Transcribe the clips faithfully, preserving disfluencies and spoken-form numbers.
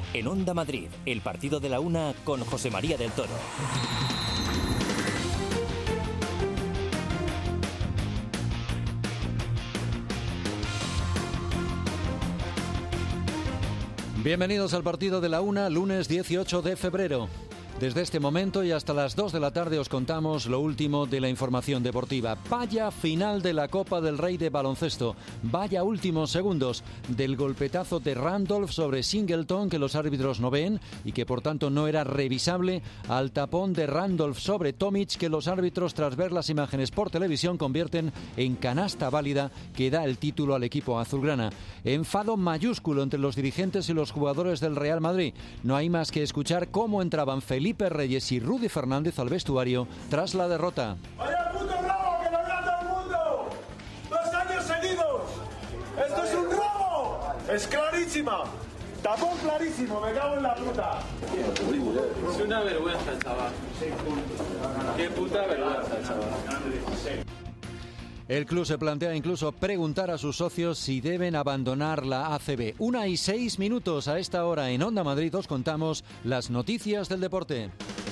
En Onda Madrid, el partido de la una con José María del Toro. Bienvenidos al partido de la una, lunes dieciocho de febrero. Desde este momento y hasta las dos de la tarde os contamos lo último de la información deportiva. Vaya final de la Copa del Rey de baloncesto. Vaya últimos segundos del golpetazo de Randolph sobre Singleton que los árbitros no ven y que por tanto no era revisable, al tapón de Randolph sobre Tomic que los árbitros tras ver las imágenes por televisión convierten en canasta válida que da el título al equipo azulgrana. Enfado mayúsculo entre los dirigentes y los jugadores del Real Madrid. No hay más que escuchar cómo entraban Felipe Felipe Reyes y Rudy Fernández al vestuario tras la derrota. ¡Vaya puto robo que lo vea todo el mundo! ¡Dos años seguidos! ¡Esto es un robo! ¡Es clarísima! ¡Tapón clarísimo! ¡Me cago en la puta! Es una vergüenza, chaval. ¡Qué puta vergüenza, chaval! El club se plantea incluso preguntar a sus socios si deben abandonar la A C B. Una y seis minutos a esta hora en Onda Madrid os contamos las noticias del deporte.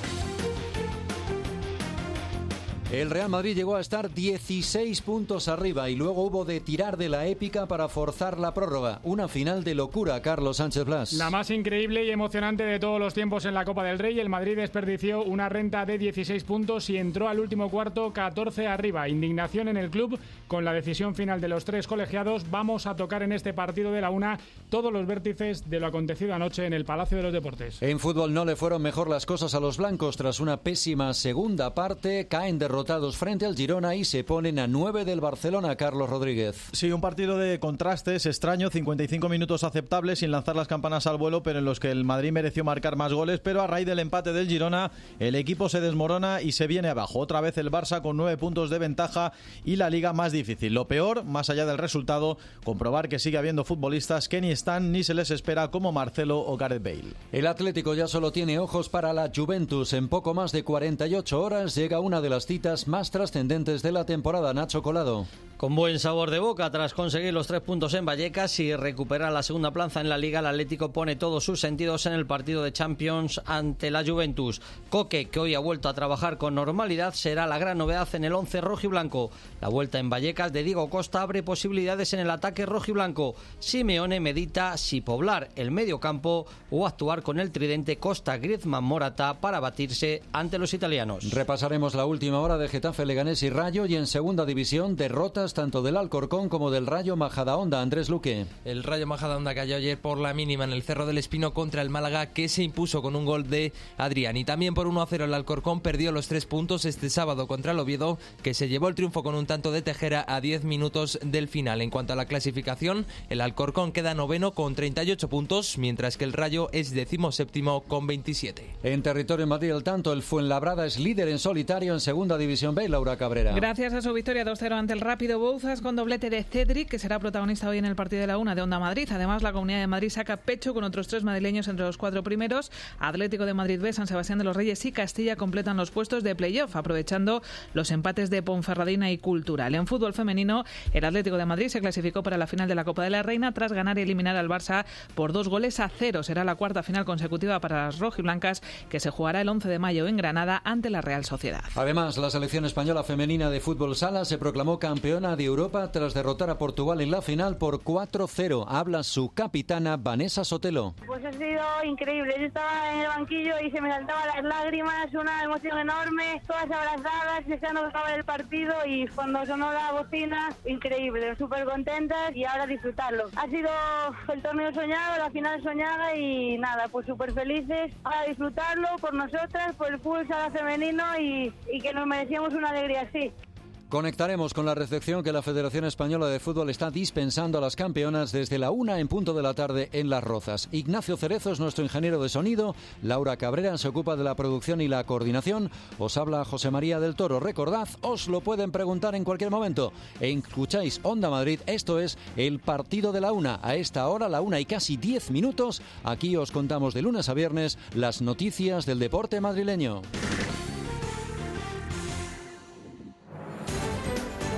El Real Madrid llegó a estar dieciséis puntos arriba y luego hubo de tirar de la épica para forzar la prórroga. Una final de locura, Carlos Sánchez Blas. La más increíble y emocionante de todos los tiempos en la Copa del Rey. El Madrid desperdició una renta de dieciséis puntos y entró al último cuarto catorce arriba. Indignación en el club con la decisión final de los tres colegiados. Vamos a tocar en este partido de la una todos los vértices de lo acontecido anoche en el Palacio de los Deportes. En fútbol no le fueron mejor las cosas a los blancos. Tras una pésima segunda parte, caen derrotados frente al Girona y se ponen a nueve del Barcelona. Carlos Rodríguez. Sí, un partido de contrastes extraño, cincuenta y cinco minutos aceptables sin lanzar las campanas al vuelo, pero en los que el Madrid mereció marcar más goles, pero a raíz del empate del Girona el equipo se desmorona y se viene abajo. Otra vez el Barça con nueve puntos de ventaja y la liga más difícil. Lo peor, más allá del resultado, comprobar que sigue habiendo futbolistas que ni están ni se les espera, como Marcelo o Gareth Bale. El Atlético ya solo tiene ojos para la Juventus. En poco más de cuarenta y ocho horas llega una de las citas más trascendentes de la temporada. Nacho Colado. Con buen sabor de boca, tras conseguir los tres puntos en Vallecas y recuperar la segunda plaza en la Liga, el Atlético pone todos sus sentidos en el partido de Champions ante la Juventus. Coque, que hoy ha vuelto a trabajar con normalidad, será la gran novedad en el once rojiblanco. La vuelta en Vallecas de Diego Costa abre posibilidades en el ataque rojiblanco. Simeone medita si poblar el medio campo o actuar con el tridente Costa, Griezmann, Morata para batirse ante los italianos. Repasaremos la última hora de Getafe, Leganés y Rayo, y en segunda división derrotas tanto del Alcorcón como del Rayo Majadahonda. Andrés Luque. El Rayo Majadahonda cayó ayer por la mínima en el Cerro del Espino contra el Málaga, que se impuso con un gol de Adrián. Y también por uno a cero el Alcorcón perdió los tres puntos este sábado contra el Oviedo, que se llevó el triunfo con un tanto de Tejera a diez minutos del final. En cuanto a la clasificación, el Alcorcón queda noveno con treinta y ocho puntos, mientras que el Rayo es decimoséptimo con veintisiete. En territorio Madrid, el tanto, el Fuenlabrada es líder en solitario en segunda división B. Laura Cabrera. Gracias a su victoria dos cero ante el Rápido Bouzas, con doblete de Cedric, que será protagonista hoy en el partido de la una de Onda Madrid. Además, la Comunidad de Madrid saca pecho con otros tres madrileños entre los cuatro primeros. Atlético de Madrid B, San Sebastián de los Reyes y Castilla completan los puestos de playoff, aprovechando los empates de Ponferradina y Cultural. En fútbol femenino, el Atlético de Madrid se clasificó para la final de la Copa de la Reina tras ganar y eliminar al Barça por dos goles a cero. Será la cuarta final consecutiva para las rojiblancas, que se jugará el once de mayo en Granada ante la Real Sociedad. Además, la selección española femenina de fútbol sala se proclamó campeona de Europa tras derrotar a Portugal en la final por cuatro cero. Habla su capitana Vanessa Sotelo. Pues ha sido increíble. Yo estaba en el banquillo y se me saltaban las lágrimas, una emoción enorme, todas abrazadas, deseando que acabe el partido, y cuando sonó la bocina, increíble, súper contentas y ahora disfrutarlo. Ha sido el torneo soñado, la final soñada y nada, pues súper felices. Ahora disfrutarlo por nosotras, por el fútbol sala femenino y, y que nos merecíamos una alegría así. Conectaremos con la recepción que la Federación Española de Fútbol está dispensando a las campeonas desde la una en punto de la tarde en Las Rozas. Ignacio Cerezo es nuestro ingeniero de sonido, Laura Cabrera se ocupa de la producción y la coordinación. Os habla José María del Toro. Recordad, os lo pueden preguntar en cualquier momento. Escucháis Onda Madrid, esto es el partido de la una. A esta hora, la una y casi diez minutos, aquí os contamos de lunes a viernes las noticias del deporte madrileño. Las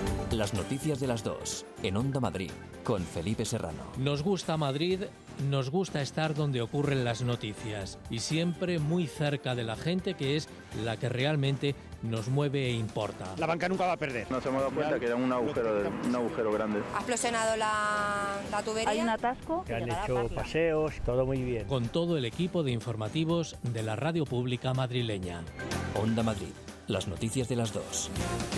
Las noticias de las dos, en Onda Madrid, con Felipe Serrano. Nos gusta Madrid, nos gusta estar donde ocurren las noticias y siempre muy cerca de la gente, que es la que realmente nos mueve e importa. La banca nunca va a perder. Nos hemos dado cuenta que era un agujero, de, un agujero grande. Ha explosionado la, la tubería. Hay un atasco. Que han hecho paseos, todo muy bien. Con todo el equipo de informativos de la radio pública madrileña. Onda Madrid, las noticias de las dos.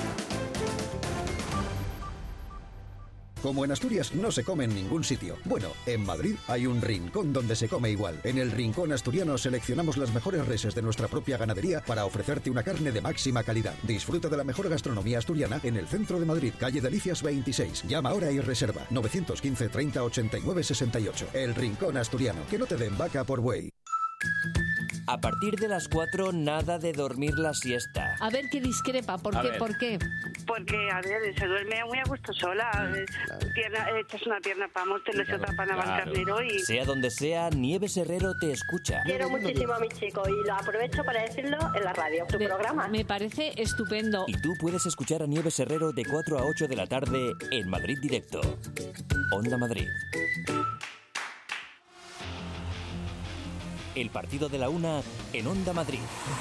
Como en Asturias no se come en ningún sitio. Bueno, en Madrid hay un rincón donde se come igual. En el Rincón Asturiano seleccionamos las mejores reses de nuestra propia ganadería para ofrecerte una carne de máxima calidad. Disfruta de la mejor gastronomía asturiana en el centro de Madrid, calle Delicias veintiséis. Llama ahora y reserva nueve uno cinco, treinta, ochenta y nueve, sesenta y ocho. El Rincón Asturiano. Que no te den vaca por buey. A partir de las cuatro, nada de dormir la siesta. A ver qué discrepa, ¿por qué? ¿Por qué? Porque, a ver, se duerme muy a gusto sola. Pierna, echas una pierna para Móstoles, otra para Navalcarnero y... Sea donde sea, Nieves Herrero te escucha. Quiero muchísimo a mi chico y lo aprovecho para decirlo en la radio, tu me, programa. Me parece estupendo. Y tú puedes escuchar a Nieves Herrero de cuatro a ocho de la tarde en Madrid Directo. Onda Madrid. El partido de la una en Onda Madrid.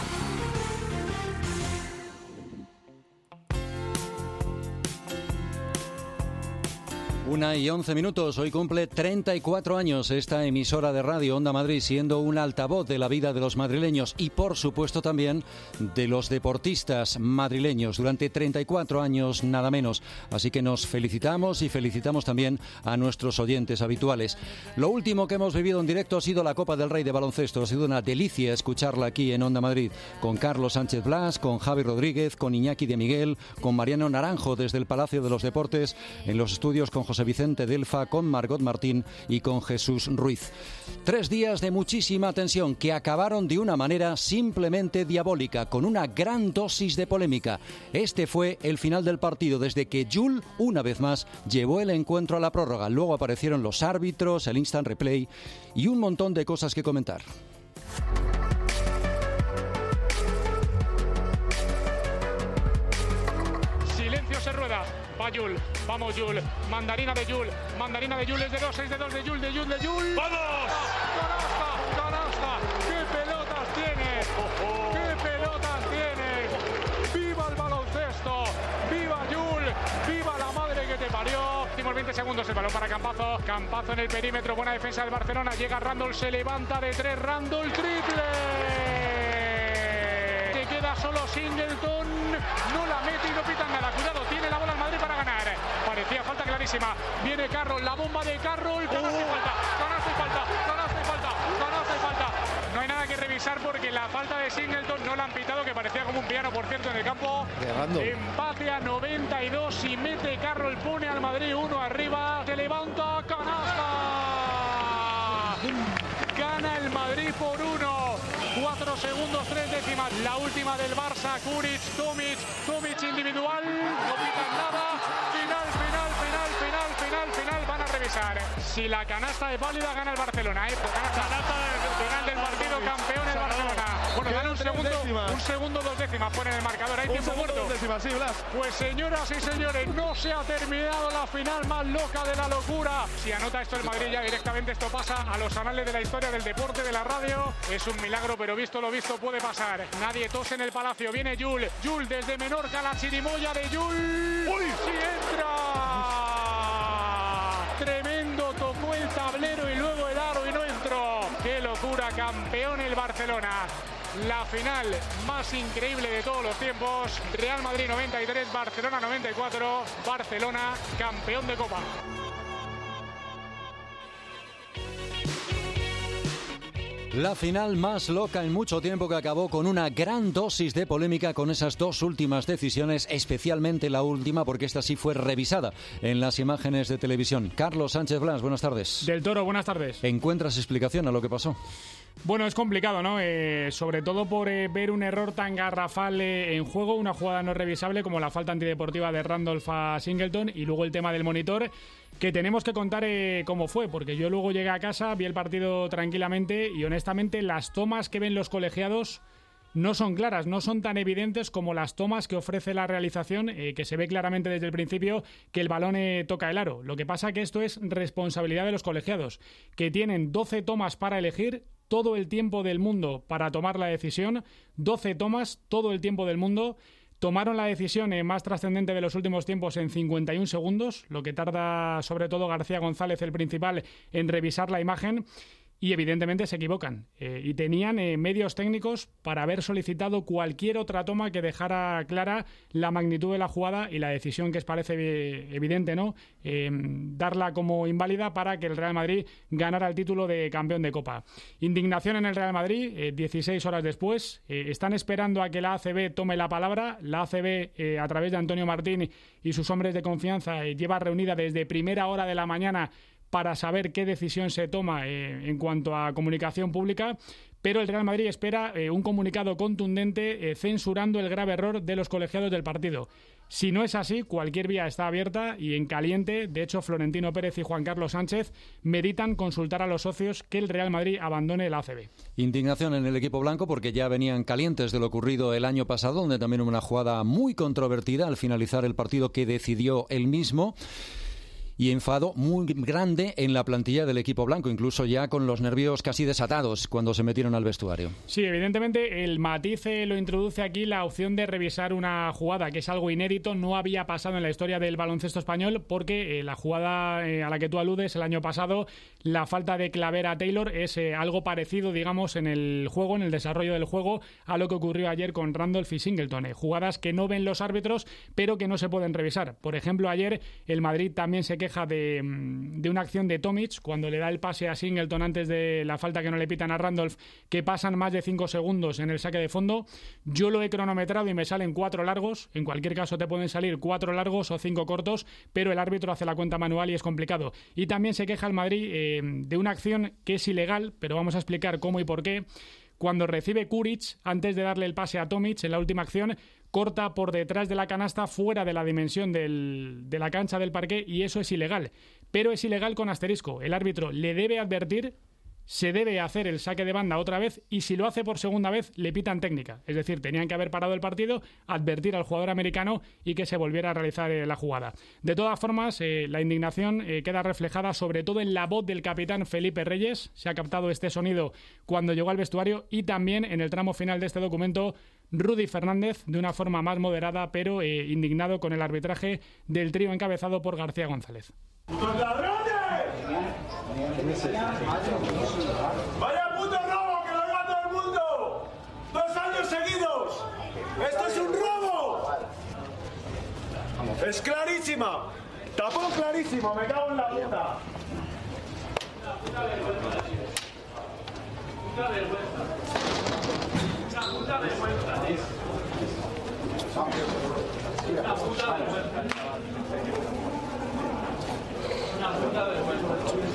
Una y once minutos. Hoy cumple treinta y cuatro años esta emisora de radio Onda Madrid, siendo un altavoz de la vida de los madrileños y, por supuesto, también de los deportistas madrileños. Durante treinta y cuatro años, nada menos. Así que nos felicitamos y felicitamos también a nuestros oyentes habituales. Lo último que hemos vivido en directo ha sido la Copa del Rey de baloncesto. Ha sido una delicia escucharla aquí en Onda Madrid, con Carlos Sánchez Blas, con Javi Rodríguez, con Iñaki de Miguel, con Mariano Naranjo desde el Palacio de los Deportes, en los estudios con José Vicente Delfa, con Margot Martín y con Jesús Ruiz. Tres días de muchísima tensión que acabaron de una manera simplemente diabólica, con una gran dosis de polémica. Este fue el final del partido, desde que Jul, una vez más, llevó el encuentro a la prórroga. Luego aparecieron los árbitros, el instant replay y un montón de cosas que comentar. Silencio, se rueda. Va Jul, vamos Jul, mandarina de Jul, mandarina de Jul, es de dos, es de dos de Jul, de Jul, de Jul. ¡Vamos! ¡Canasta, canasta! ¡Qué pelotas tienes! Oh. ¡Qué pelotas tienes! ¡Viva el baloncesto! ¡Viva Jul! ¡Viva la madre que te parió! Últimos veinte segundos, el balón para Campazo, Campazo en el perímetro, buena defensa del Barcelona, llega Randall, se levanta de tres, Randall, triple. Se queda solo Singleton, no la mete y no pitan nada, cuidado, tiene la bola el Madrid para ganar. Parecía falta clarísima. Viene Carroll, la bomba de Carroll. Canasta y falta, canasta y falta, canasta y falta, canasta y falta. No hay nada que revisar porque la falta de Singleton no la han pitado, que parecía como un piano, por cierto, en el campo. Empate a noventa y dos y mete Carroll, pone al Madrid uno arriba. Se levanta, canasta. Gana el Madrid por uno. Cuatro segundos, tres décimas. La última del Barça, Kuric, Tomic, Tomic individual. No pitan nada. Final, final, final, final, final, final. Van a revisar. Si la canasta es válida, gana el Barcelona. ¿eh? Pues canasta, canasta final del partido, campeón el Barcelona. Bueno, dan un segundo, un segundo, dos décimas. Ponen el marcador. Hay tiempo muerto. Dos décimas, sí, Blas. Pues señoras y señores, no se ha terminado la final más loca de la locura. Si anota esto el Madrid, ya directamente esto pasa a los anales de la historia del deporte, de la radio. Es un milagro, pero visto lo visto puede pasar. Nadie tose en el Palacio. Viene Jul. Jul desde Menorca, la chirimoya de Jul. ¡Uy! ¡Sí entra! Tremendo, tocó el tablero y luego el aro y no entró. ¡Qué locura! Campeón el Barcelona. La final más increíble de todos los tiempos. Real Madrid noventa y tres, Barcelona noventa y cuatro. Barcelona campeón de Copa. La final más loca en mucho tiempo, que acabó con una gran dosis de polémica con esas dos últimas decisiones, especialmente la última, porque esta sí fue revisada en las imágenes de televisión. Carlos Sánchez Blas, buenas tardes. Del Toro, buenas tardes. ¿Encuentras explicación a lo que pasó? Bueno, es complicado, ¿no? Eh, sobre todo por eh, ver un error tan garrafal eh, en juego, una jugada no revisable como la falta antideportiva de Randolph a Singleton, y luego el tema del monitor, que tenemos que contar eh, cómo fue, porque yo luego llegué a casa, vi el partido tranquilamente y honestamente las tomas que ven los colegiados no son claras, no son tan evidentes como las tomas que ofrece la realización, eh, que se ve claramente desde el principio que el balón eh, toca el aro. Lo que pasa que esto es responsabilidad de los colegiados, que tienen doce tomas para elegir, todo el tiempo del mundo para tomar la decisión, doce tomas, todo el tiempo del mundo. Tomaron la decisión eh, más trascendente de los últimos tiempos en cincuenta y un segundos, lo que tarda sobre todo García González, el principal, en revisar la imagen. Y evidentemente se equivocan. Eh, y tenían eh, medios técnicos para haber solicitado cualquier otra toma que dejara clara la magnitud de la jugada y la decisión, que os parece evidente, ¿no? Eh, darla como inválida para que el Real Madrid ganara el título de campeón de Copa. Indignación en el Real Madrid, eh, dieciséis horas después. Eh, están esperando a que la A C B tome la palabra. La A C B, eh, a través de Antonio Martín y sus hombres de confianza, eh, lleva reunida desde primera hora de la mañana para saber qué decisión se toma eh, en cuanto a comunicación pública, pero el Real Madrid espera eh, un comunicado contundente eh, censurando el grave error de los colegiados del partido. Si no es así, cualquier vía está abierta y en caliente. De hecho, Florentino Pérez y Juan Carlos Sánchez meditan consultar a los socios que el Real Madrid abandone la A C B. Indignación en el equipo blanco porque ya venían calientes de lo ocurrido el año pasado, donde también hubo una jugada muy controvertida al finalizar el partido que decidió él mismo. Y enfado muy grande en la plantilla del equipo blanco, incluso ya con los nervios casi desatados cuando se metieron al vestuario. Sí, evidentemente el matiz eh, lo introduce aquí la opción de revisar una jugada, que es algo inédito, no había pasado en la historia del baloncesto español, porque eh, la jugada eh, a la que tú aludes el año pasado, la falta de Claver a Taylor, es eh, algo parecido, digamos, en el juego, en el desarrollo del juego, a lo que ocurrió ayer con Randolph y Singleton. Eh, jugadas que no ven los árbitros, pero que no se pueden revisar. Por ejemplo, ayer el Madrid también se queja De, de una acción de Tomic cuando le da el pase a Singleton antes de la falta que no le pitan a Randolph, que pasan más de cinco segundos en el saque de fondo. Yo lo he cronometrado y me salen cuatro largos. En cualquier caso te pueden salir cuatro largos o cinco cortos, pero el árbitro hace la cuenta manual y es complicado. Y también se queja el Madrid eh, de una acción que es ilegal, pero vamos a explicar cómo y por qué. Cuando recibe Kuric, antes de darle el pase a Tomic en la última acción, corta por detrás de la canasta, fuera de la dimensión del, de la cancha del parqué, y eso es ilegal. Pero es ilegal con asterisco. El árbitro le debe advertir, se debe hacer el saque de banda otra vez, y si lo hace por segunda vez, le pitan técnica. Es decir, tenían que haber parado el partido, advertir al jugador americano y que se volviera a realizar eh, la jugada. De todas formas, eh, la indignación eh, queda reflejada sobre todo en la voz del capitán Felipe Reyes. Se ha captado este sonido cuando llegó al vestuario, y también en el tramo final de este documento Rudy Fernández, de una forma más moderada, pero eh, indignado con el arbitraje del trío encabezado por García González. ¡Putos ladrones! ¡Vaya puto robo que lo oiga todo el mundo! ¡Dos años seguidos! ¡Esto es un robo! ¡Es clarísima! ¡Tapón clarísimo! ¡Me cago en la puta! ¡Puta vergüenza! ¡Puta vergüenza! ¡Una puta vergüenza! ¡Una puta vergüenza! Una puta vergüenza.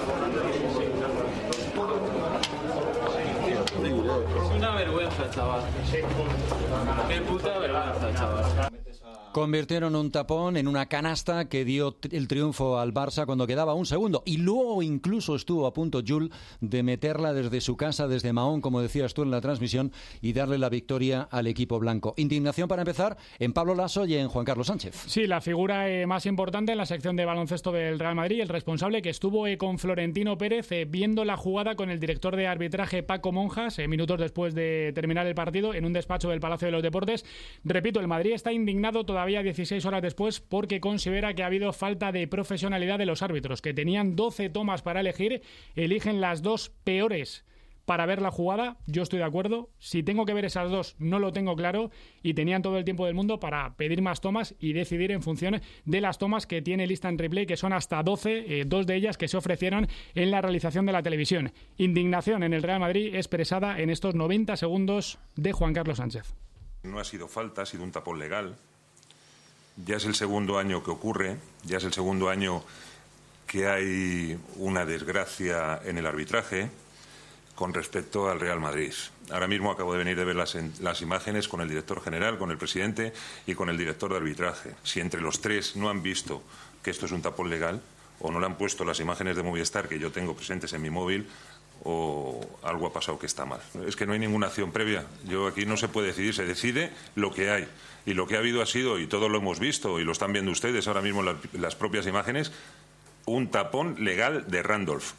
Es una vergüenza, chaval. Qué puta vergüenza, chaval. Convirtieron un tapón en una canasta que dio el triunfo al Barça cuando quedaba un segundo, y luego incluso estuvo a punto Jul de meterla desde su casa, desde Mahón, como decías tú en la transmisión, y darle la victoria al equipo blanco. Indignación, para empezar, en Pablo Laso y en Juan Carlos Sánchez. Sí, la figura eh, más importante en la sección de baloncesto del Real Madrid, el responsable, que estuvo eh, con Florentino Pérez eh, viendo la jugada con el director de arbitraje Paco Monjas, eh, minutos después de terminar el partido, en un despacho del Palacio de los Deportes. Repito, el Madrid está indignado todavía dieciséis horas después porque considera que ha habido falta de profesionalidad de los árbitros, que tenían doce tomas para elegir, eligen las dos peores para ver la jugada. Yo estoy de acuerdo, si tengo que ver esas dos no lo tengo claro, y tenían todo el tiempo del mundo para pedir más tomas y decidir en función de las tomas que tiene lista en replay, que son hasta doce, eh, dos de ellas que se ofrecieron en la realización de la televisión. Indignación en el Real Madrid expresada en estos noventa segundos de Juan Carlos Sánchez. No ha sido falta, ha sido un tapón legal. Ya es el segundo año que ocurre, ya es el segundo año que hay una desgracia en el arbitraje con respecto al Real Madrid. Ahora mismo acabo de venir de ver las, las imágenes con el director general, con el presidente y con el director de arbitraje. Si entre los tres no han visto que esto es un tapón legal, o no le han puesto las imágenes de Movistar que yo tengo presentes en mi móvil, o algo ha pasado que está mal. Es que no hay ninguna acción previa. Yo aquí no se puede decidir, se decide lo que hay. Y lo que ha habido ha sido, y todos lo hemos visto, y lo están viendo ustedes ahora mismo en las, las propias imágenes, un tapón legal de Randolph.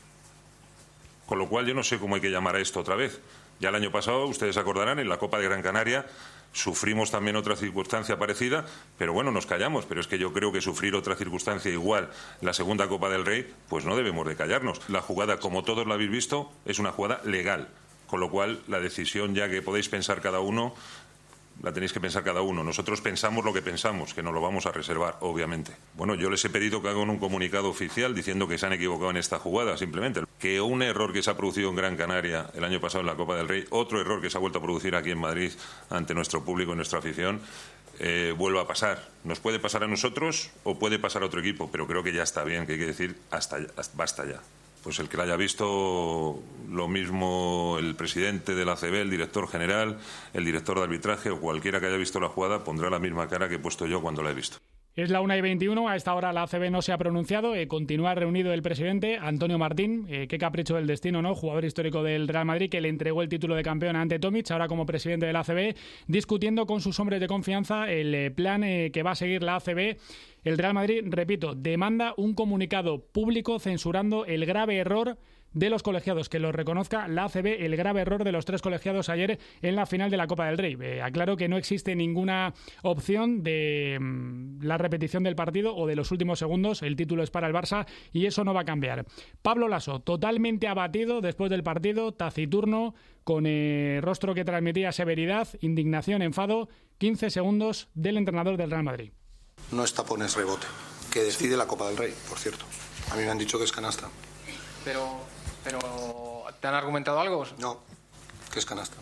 Con lo cual yo no sé cómo hay que llamar a esto otra vez. Ya el año pasado, ustedes acordarán, en la Copa de Gran Canaria sufrimos también otra circunstancia parecida, pero bueno, nos callamos. Pero es que yo creo que sufrir otra circunstancia igual, la segunda Copa del Rey, pues no debemos de callarnos. La jugada, como todos la habéis visto, es una jugada legal. Con lo cual, la decisión ya que podéis pensar cada uno, la tenéis que pensar cada uno. Nosotros pensamos lo que pensamos, que nos lo vamos a reservar, obviamente. Bueno, yo les he pedido que hagan un comunicado oficial diciendo que se han equivocado en esta jugada, simplemente. Que un error que se ha producido en Gran Canaria el año pasado en la Copa del Rey, otro error que se ha vuelto a producir aquí en Madrid ante nuestro público y nuestra afición, eh, vuelva a pasar. Nos puede pasar a nosotros o puede pasar a otro equipo, pero creo que ya está bien, que hay que decir hasta, hasta basta ya. Pues el que la haya visto, lo mismo el presidente de la A C B, el director general, el director de arbitraje o cualquiera que haya visto la jugada pondrá la misma cara que he puesto yo cuando la he visto. Es la una y veintiuno, a esta hora la A C B no se ha pronunciado, eh, continúa reunido el presidente Antonio Martín, eh, qué capricho del destino, ¿no? Jugador histórico del Real Madrid que le entregó el título de campeón ante Tomic, ahora como presidente de la A C B, discutiendo con sus hombres de confianza el eh, plan eh, que va a seguir la A C B. El Real Madrid, repito, demanda un comunicado público censurando el grave error de los colegiados, que lo reconozca la A C B, el grave error de los tres colegiados ayer en la final de la Copa del Rey. Eh, aclaro que no existe ninguna opción de mm, la repetición del partido o de los últimos segundos, el título es para el Barça y eso no va a cambiar. Pablo Laso, totalmente abatido después del partido, taciturno, con eh, rostro que transmitía severidad, indignación, enfado, quince segundos del entrenador del Real Madrid. No es tapón, es rebote, que decide la Copa del Rey, por cierto. A mí me han dicho que es canasta. Pero, pero ¿te han argumentado algo? No, que es canasta.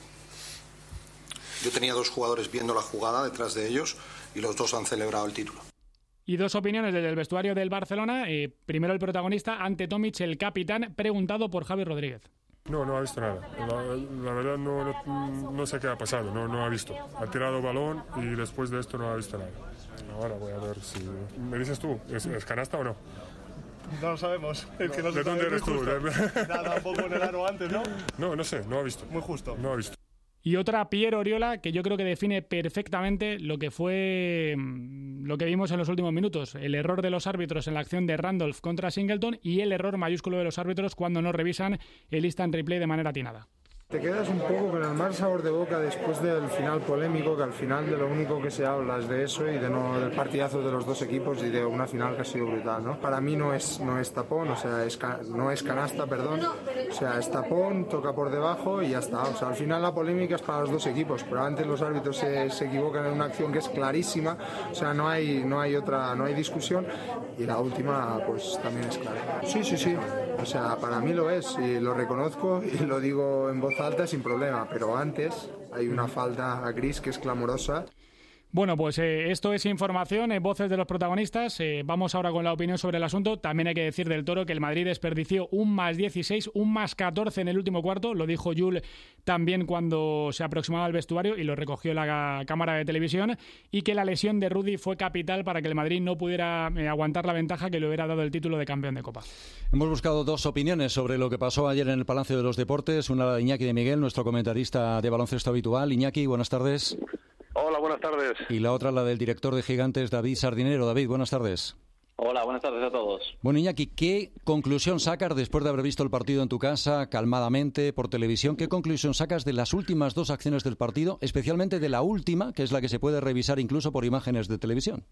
Yo tenía dos jugadores viendo la jugada detrás de ellos y los dos han celebrado el título. Y dos opiniones desde el vestuario del Barcelona. Eh, primero el protagonista, ante Tomic, el capitán, preguntado por Javi Rodríguez. No, no ha visto nada. La, la verdad no, no, no sé qué ha pasado, no, no ha visto. Ha tirado balón y después de esto no ha visto nada. Ahora voy a ver si... ¿Me dices tú? ¿Es, es canasta o no? No lo sabemos. Es que no ¿De dónde eres tú? Nada, un poco en el aro antes, ¿no? No, no sé, no ha visto. Muy justo. No ha visto. Y otra, Pierre Oriola, que yo creo que define perfectamente lo que fue lo que vimos en los últimos minutos. El error de los árbitros en la acción de Randolph contra Singleton y el error mayúsculo de los árbitros cuando no revisan el instant replay de manera atinada. Te quedas un poco con el mal sabor de boca después del final polémico, que al final de lo único que se habla es de eso y de no, del partidazo de los dos equipos y de una final que ha sido brutal, ¿no? Para mí no es, no es tapón, o sea, es, no es canasta, perdón, o sea, es tapón, toca por debajo y ya está. O sea, al final la polémica es para los dos equipos, pero antes los árbitros se, se equivocan en una acción que es clarísima, o sea, no hay, no hay otra, no hay discusión y la última pues también es clara. Sí, sí, sí, o sea, para mí lo es y lo reconozco y lo digo en voz alta sin problema, pero antes hay una falta a Gris que es clamorosa. Bueno, pues eh, esto es información, eh, voces de los protagonistas. Eh, vamos ahora con la opinión sobre el asunto. También hay que decir del Toro que el Madrid desperdició un más dieciséis, un más catorce en el último cuarto. Lo dijo Jul también cuando se aproximaba al vestuario y lo recogió la cámara de televisión. Y que la lesión de Rudy fue capital para que el Madrid no pudiera eh, aguantar la ventaja que le hubiera dado el título de campeón de Copa. Hemos buscado dos opiniones sobre lo que pasó ayer en el Palacio de los Deportes. Una de Iñaki de Miguel, nuestro comentarista de baloncesto habitual. Iñaki, buenas tardes. Hola, buenas tardes. Y la otra, la del director de Gigantes, David Sardinero. David, buenas tardes. Hola, buenas tardes a todos. Bueno, Iñaki, ¿qué conclusión sacas después de haber visto el partido en tu casa, calmadamente, por televisión? ¿Qué conclusión sacas de las últimas dos acciones del partido, especialmente de la última, que es la que se puede revisar incluso por imágenes de televisión?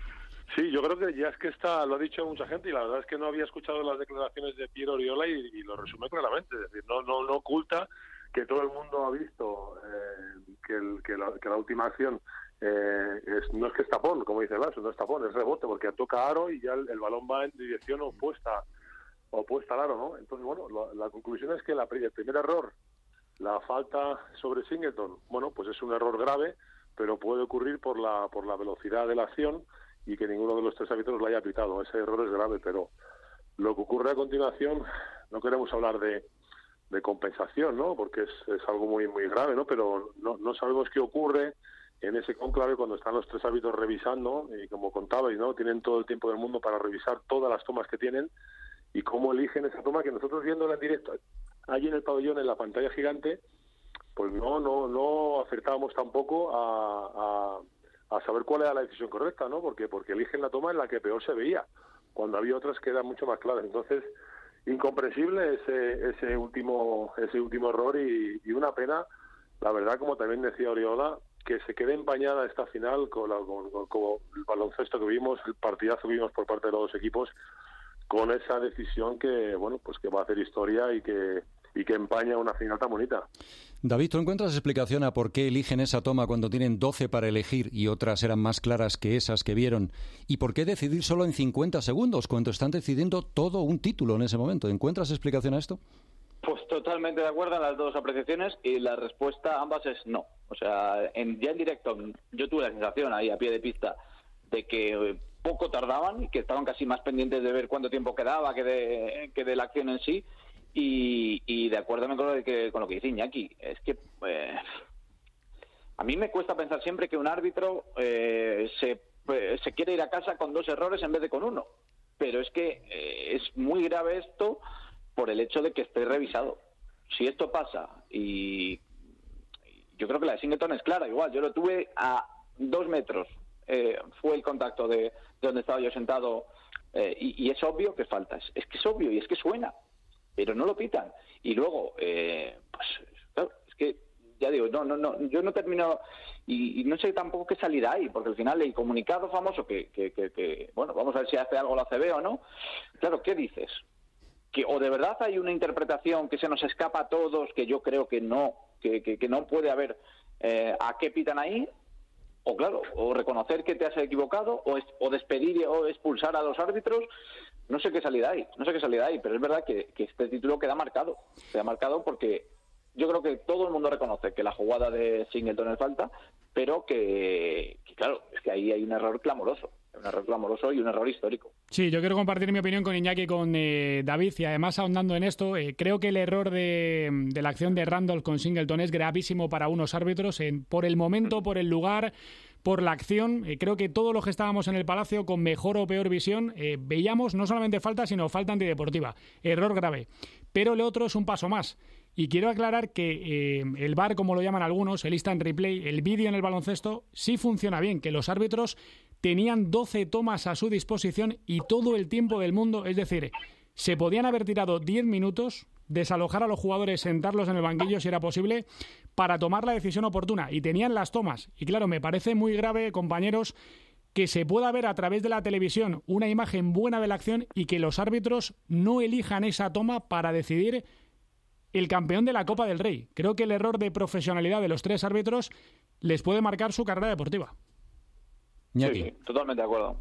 Sí, yo creo que ya es que está, lo ha dicho mucha gente y la verdad es que no había escuchado las declaraciones de Pierre Oriola y, y lo resume claramente. Es decir, no, no, no oculta que todo el mundo ha visto eh, que, el, que, la, que la última acción eh, es, no es que es tapón, como dice Lasso, no es tapón, es rebote, porque toca aro y ya el, el balón va en dirección opuesta opuesta al aro, ¿no? Entonces, bueno, la, la conclusión es que la, el primer error, la falta sobre Singleton, bueno, pues es un error grave, pero puede ocurrir por la por la velocidad de la acción y que ninguno de los tres árbitros lo haya pitado. Ese error es grave, pero lo que ocurre a continuación, no queremos hablar de de compensación, ¿no? Porque es, es algo muy muy grave, ¿no? Pero no, no sabemos qué ocurre en ese cónclave cuando están los tres árbitros revisando, y como contabais, ¿no? Tienen todo el tiempo del mundo para revisar todas las tomas que tienen y cómo eligen esa toma que nosotros viéndola en directo, allí en el pabellón, en la pantalla gigante, pues no no no acertábamos tampoco a, a, a saber cuál era la decisión correcta, ¿no? Porque porque eligen la toma en la que peor se veía, cuando había otras que eran mucho más claras. Entonces, incomprensible ese ese último ese último error y, y una pena, la verdad, como también decía Oriola, que se quede empañada esta final con, la, con, con, con el baloncesto que vimos, el partidazo que vimos por parte de los dos equipos, con esa decisión que, bueno, pues que va a hacer historia y que y que empaña una final tan bonita. David, ¿tú encuentras explicación a por qué eligen esa toma cuando tienen doce para elegir y otras eran más claras que esas que vieron? ¿Y por qué decidir solo en cincuenta segundos cuando están decidiendo todo un título en ese momento? ¿Encuentras explicación a esto? Pues totalmente de acuerdo en las dos apreciaciones y la respuesta a ambas es no. O sea, en, ya en directo yo tuve la sensación ahí a pie de pista de que poco tardaban y que estaban casi más pendientes de ver cuánto tiempo quedaba que de, que de la acción en sí. Y, y de acuerdo con lo que, con lo que dice Iñaki, es que eh, a mí me cuesta pensar siempre que un árbitro eh, se, eh, se quiere ir a casa con dos errores en vez de con uno. Pero es que eh, es muy grave esto por el hecho de que esté revisado. Si esto pasa, y yo creo que la de Singleton es clara, igual, yo lo tuve a dos metros, eh, fue el contacto de, de donde estaba yo sentado, eh, y, y es obvio que falta, es, es que es obvio y es que suena, pero no lo pitan. Y luego, eh, pues, claro, es que, ya digo, no, no, no, yo no termino, y, y no sé tampoco qué salida hay, porque al final el comunicado famoso, que, que, que, que, bueno, vamos a ver si hace algo la C B o no, claro, ¿qué dices? Que o de verdad hay una interpretación que se nos escapa a todos, que yo creo que no, que, que, que no puede haber eh, a qué pitan ahí, o claro, o reconocer que te has equivocado, o, es, o despedir o expulsar a los árbitros. No sé qué salida hay, no sé qué salida hay, pero es verdad que, que este título queda marcado, queda marcado porque yo creo que todo el mundo reconoce que la jugada de Singleton es falta, pero que, que claro, es que ahí hay un error clamoroso. Un error clamoroso y un error histórico. Sí, yo quiero compartir mi opinión con Iñaki y con eh, David, y además ahondando en esto, eh, creo que el error de, de la acción de Randolph con Singleton es gravísimo para unos árbitros, en, por el momento, por el lugar, por la acción. Eh, creo que todos los que estábamos en el Palacio con mejor o peor visión eh, veíamos no solamente falta, sino falta antideportiva. Error grave. Pero el otro es un paso más. Y quiero aclarar que eh, el V A R, como lo llaman algunos, el instant replay, el vídeo en el baloncesto, sí funciona bien, que los árbitros tenían doce tomas a su disposición y todo el tiempo del mundo, es decir, se podían haber tirado diez minutos, desalojar a los jugadores, sentarlos en el banquillo si era posible, para tomar la decisión oportuna, y tenían las tomas. Y claro, me parece muy grave, compañeros, que se pueda ver a través de la televisión una imagen buena de la acción y que los árbitros no elijan esa toma para decidir el campeón de la Copa del Rey. Creo que el error de profesionalidad de los tres árbitros les puede marcar su carrera deportiva. Sí, sí, totalmente de acuerdo.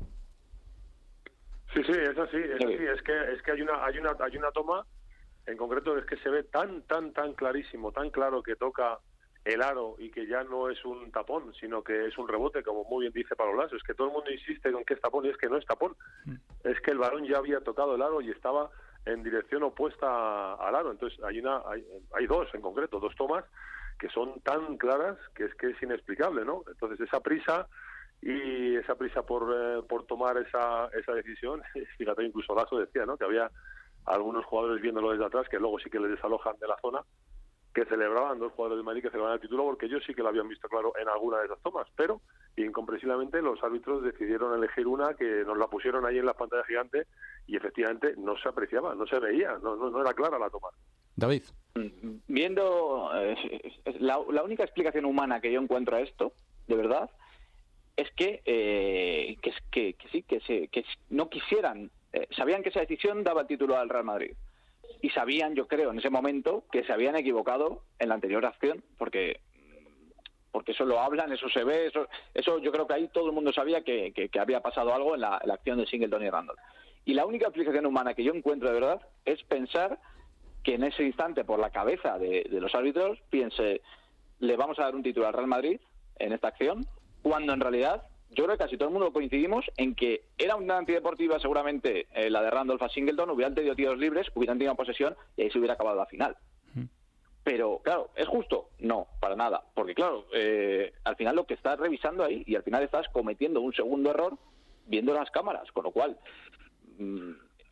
Sí, sí, es así, es así. Es que es que hay una hay una hay una toma en concreto, es que se ve tan tan tan clarísimo, tan claro que toca el aro y que ya no es un tapón, sino que es un rebote, como muy bien dice Pablo Lasso. Es que todo el mundo insiste en que es tapón y es que no es tapón. Mm. Es que el balón ya había tocado el aro y estaba en dirección opuesta al aro. Entonces hay una hay, hay dos en concreto, dos tomas que son tan claras que es que es inexplicable, ¿no? Entonces esa prisa y esa prisa por eh, por tomar esa esa decisión, fíjate, incluso Lasso decía, ¿no?, que había algunos jugadores viéndolo desde atrás que luego sí que les desalojan de la zona, que celebraban, dos jugadores de Madrid que celebraban el título, porque ellos sí que lo habían visto claro en alguna de esas tomas, pero incomprensiblemente los árbitros decidieron elegir una que nos la pusieron ahí en la pantalla gigante y efectivamente no se apreciaba, no se veía, no, no, no era clara la toma. David. Viendo eh, la, la única explicación humana que yo encuentro a esto, de verdad, es que eh, que, que, que sí, que, se, que no quisieran, eh, sabían que esa decisión daba el título al Real Madrid. Y sabían, yo creo, en ese momento, que se habían equivocado en la anterior acción, porque porque eso lo hablan, eso se ve, eso eso yo creo que ahí todo el mundo sabía que, que, que había pasado algo en la, en la acción de Singleton y Randolph. Y la única explicación humana que yo encuentro de verdad es pensar que en ese instante, por la cabeza de, de los árbitros, piense, le vamos a dar un título al Real Madrid en esta acción, cuando en realidad yo creo que casi todo el mundo coincidimos en que era una antideportiva seguramente eh, la de Randolph a Singleton, hubieran tenido tiros libres, hubieran tenido posesión y ahí se hubiera acabado la final. Mm. Pero, claro, ¿es justo? No, para nada. Porque, claro, eh, al final lo que estás revisando ahí y al final estás cometiendo un segundo error viendo las cámaras, con lo cual, mmm,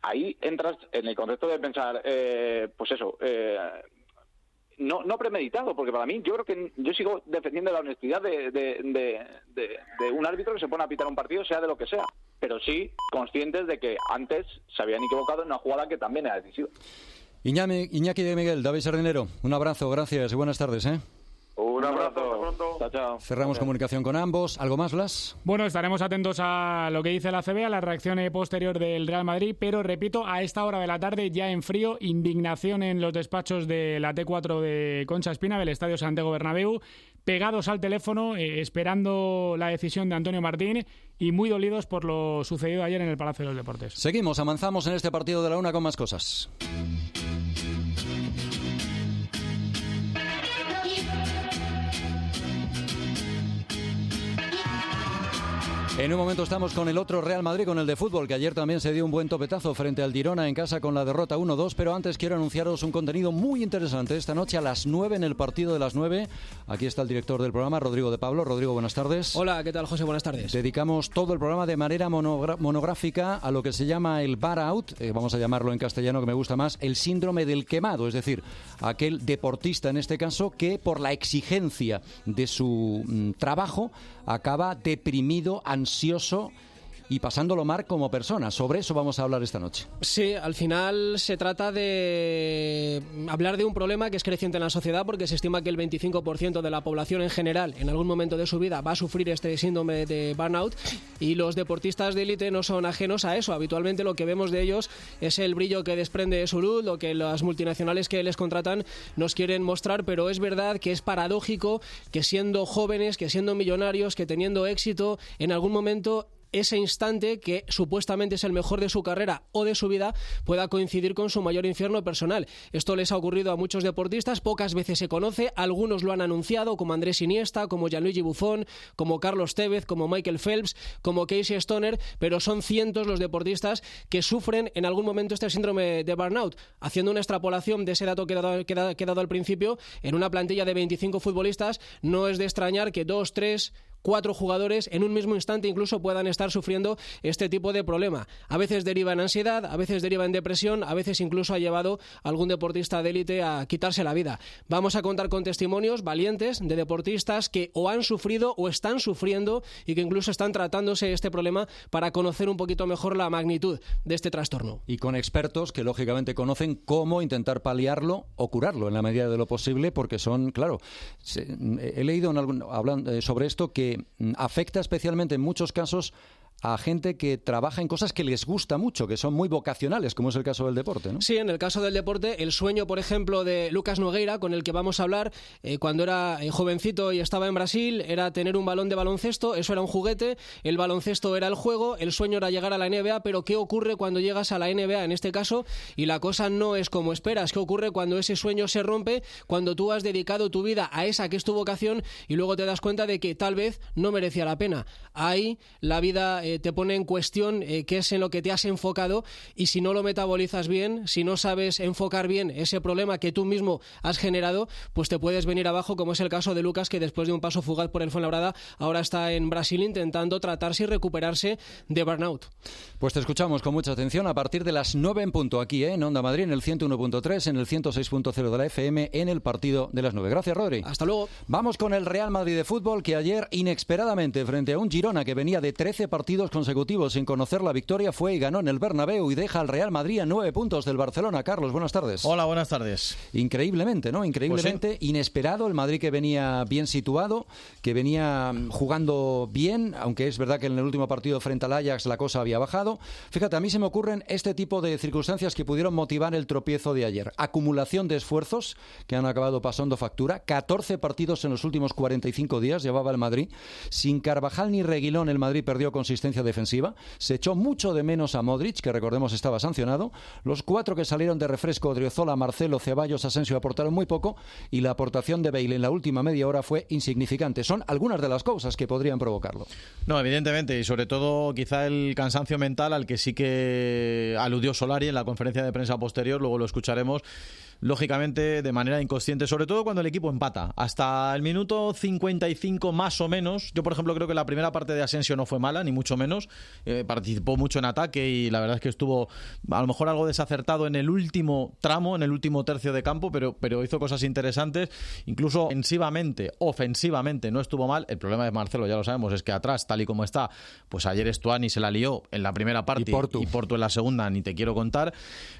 ahí entras en el concepto de pensar, eh, pues eso, eh, no no premeditado, porque para mí yo creo que yo sigo defendiendo la honestidad de, de, de, de, de un árbitro que se pone a pitar un partido, sea de lo que sea, pero sí conscientes de que antes se habían equivocado en una jugada que también era decisiva. Iñaki, Iñaki de Miguel, David Sardinero, un abrazo, gracias y buenas tardes, ¿eh? Un abrazo, hasta pronto. Chao, chao. Cerramos comunicación con ambos. ¿Algo más, Blas? Bueno, estaremos atentos a lo que dice la C B, a la reacción posterior del Real Madrid, pero repito, a esta hora de la tarde, ya en frío, indignación en los despachos de la T cuatro de Concha Espina, del Estadio Santiago Bernabéu, pegados al teléfono, eh, esperando la decisión de Antonio Martín y muy dolidos por lo sucedido ayer en el Palacio de los Deportes. Seguimos, avanzamos en este partido de la una con más cosas. En un momento estamos con el otro Real Madrid, con el de fútbol, que ayer también se dio un buen topetazo frente al Girona en casa con la derrota uno dos, pero antes quiero anunciaros un contenido muy interesante. Esta noche a las nueve, en el partido de las nueve, aquí está el director del programa, Rodrigo de Pablo. Rodrigo, buenas tardes. Hola, ¿qué tal, José? Buenas tardes. Dedicamos todo el programa de manera monogra- monográfica a lo que se llama el bar out, eh, vamos a llamarlo en castellano que me gusta más, el síndrome del quemado, es decir, aquel deportista en este caso que por la exigencia de su mm, trabajo acaba deprimido, ansioso y pasándolo mal como persona. Sobre eso vamos a hablar esta noche. Sí, al final se trata de hablar de un problema que es creciente en la sociedad, porque se estima que el veinticinco por ciento de la población en general en algún momento de su vida va a sufrir este síndrome de burnout, y los deportistas de élite no son ajenos a eso. Habitualmente lo que vemos de ellos es el brillo que desprende su luz, lo que las multinacionales que les contratan nos quieren mostrar, pero es verdad que es paradójico que siendo jóvenes, que siendo millonarios, que teniendo éxito, en algún momento ese instante que supuestamente es el mejor de su carrera o de su vida pueda coincidir con su mayor infierno personal. Esto les ha ocurrido a muchos deportistas, pocas veces se conoce, algunos lo han anunciado, como Andrés Iniesta, como Gianluigi Buffon, como Carlos Tevez, como Michael Phelps, como Casey Stoner, pero son cientos los deportistas que sufren en algún momento este síndrome de burnout. Haciendo una extrapolación de ese dato que he dado, que he dado al principio, en una plantilla de veinticinco futbolistas no es de extrañar que dos, tres... cuatro jugadores en un mismo instante incluso puedan estar sufriendo este tipo de problema. A veces deriva en ansiedad, a veces deriva en depresión, a veces incluso ha llevado a algún deportista de élite a quitarse la vida. Vamos a contar con testimonios valientes de deportistas que o han sufrido o están sufriendo y que incluso están tratándose este problema para conocer un poquito mejor la magnitud de este trastorno. Y con expertos que lógicamente conocen cómo intentar paliarlo o curarlo en la medida de lo posible, porque son, claro, se, he leído en algún, hablando eh, sobre esto que afecta especialmente en muchos casos a gente que trabaja en cosas que les gusta mucho, que son muy vocacionales, como es el caso del deporte, ¿no? Sí, en el caso del deporte, el sueño, por ejemplo, de Lucas Nogueira, con el que vamos a hablar, eh, cuando era eh, jovencito y estaba en Brasil, era tener un balón de baloncesto, eso era un juguete, el baloncesto era el juego, el sueño era llegar a la N B A, pero ¿qué ocurre cuando llegas a la N B A en este caso? Y la cosa no es como esperas. ¿Qué ocurre cuando ese sueño se rompe, cuando tú has dedicado tu vida a esa que es tu vocación y luego te das cuenta de que tal vez no merecía la pena? Ahí la vida eh, te pone en cuestión eh, qué es en lo que te has enfocado, y si no lo metabolizas bien, si no sabes enfocar bien ese problema que tú mismo has generado, pues te puedes venir abajo, como es el caso de Lucas, que después de un paso fugaz por el Fuenlabrada ahora está en Brasil intentando tratarse y recuperarse de burnout. Pues te escuchamos con mucha atención a partir de las nueve en punto aquí, ¿eh? En Onda Madrid, en el ciento uno punto tres, en el ciento seis punto cero de la F M, en el partido de las nueve. Gracias, Rodri. Hasta luego. Vamos con el Real Madrid de fútbol, que ayer inesperadamente frente a un Girona que venía de trece partidos consecutivos sin conocer la victoria, fue y ganó en el Bernabéu y deja al Real Madrid a nueve puntos del Barcelona. Carlos, buenas tardes. Hola, buenas tardes. Increíblemente, ¿no? Increíblemente Pues sí. Inesperado. El Madrid que venía bien situado, que venía jugando bien, aunque es verdad que en el último partido frente al Ajax la cosa había bajado. Fíjate, a mí se me ocurren este tipo de circunstancias que pudieron motivar el tropiezo de ayer. Acumulación de esfuerzos que han acabado pasando factura. catorce partidos en los últimos cuarenta y cinco días llevaba el Madrid. Sin Carvajal ni Reguilón, el Madrid perdió consistencia defensiva. Se echó mucho de menos a Modric, que recordemos estaba sancionado. Los cuatro que salieron de refresco, Odriozola, Marcelo, Ceballos, Asensio, aportaron muy poco, y la aportación de Bale en la última media hora fue insignificante. Son algunas de las causas que podrían provocarlo. No, evidentemente, y sobre todo quizá el cansancio mental al que sí que aludió Solari en la conferencia de prensa posterior, luego lo escucharemos. lógicamente de manera inconsciente, sobre todo cuando el equipo empata. Hasta el minuto cincuenta y cinco más o menos, yo por ejemplo creo que la primera parte de Asensio no fue mala, ni mucho menos, eh, participó mucho en ataque y la verdad es que estuvo a lo mejor algo desacertado en el último tramo, en el último tercio de campo, pero, pero hizo cosas interesantes, incluso ofensivamente, ofensivamente no estuvo mal. El problema de Marcelo, ya lo sabemos, es que atrás, tal y como está, pues ayer Stuani se la lió en la primera parte y Portu, y Portu en la segunda, ni te quiero contar,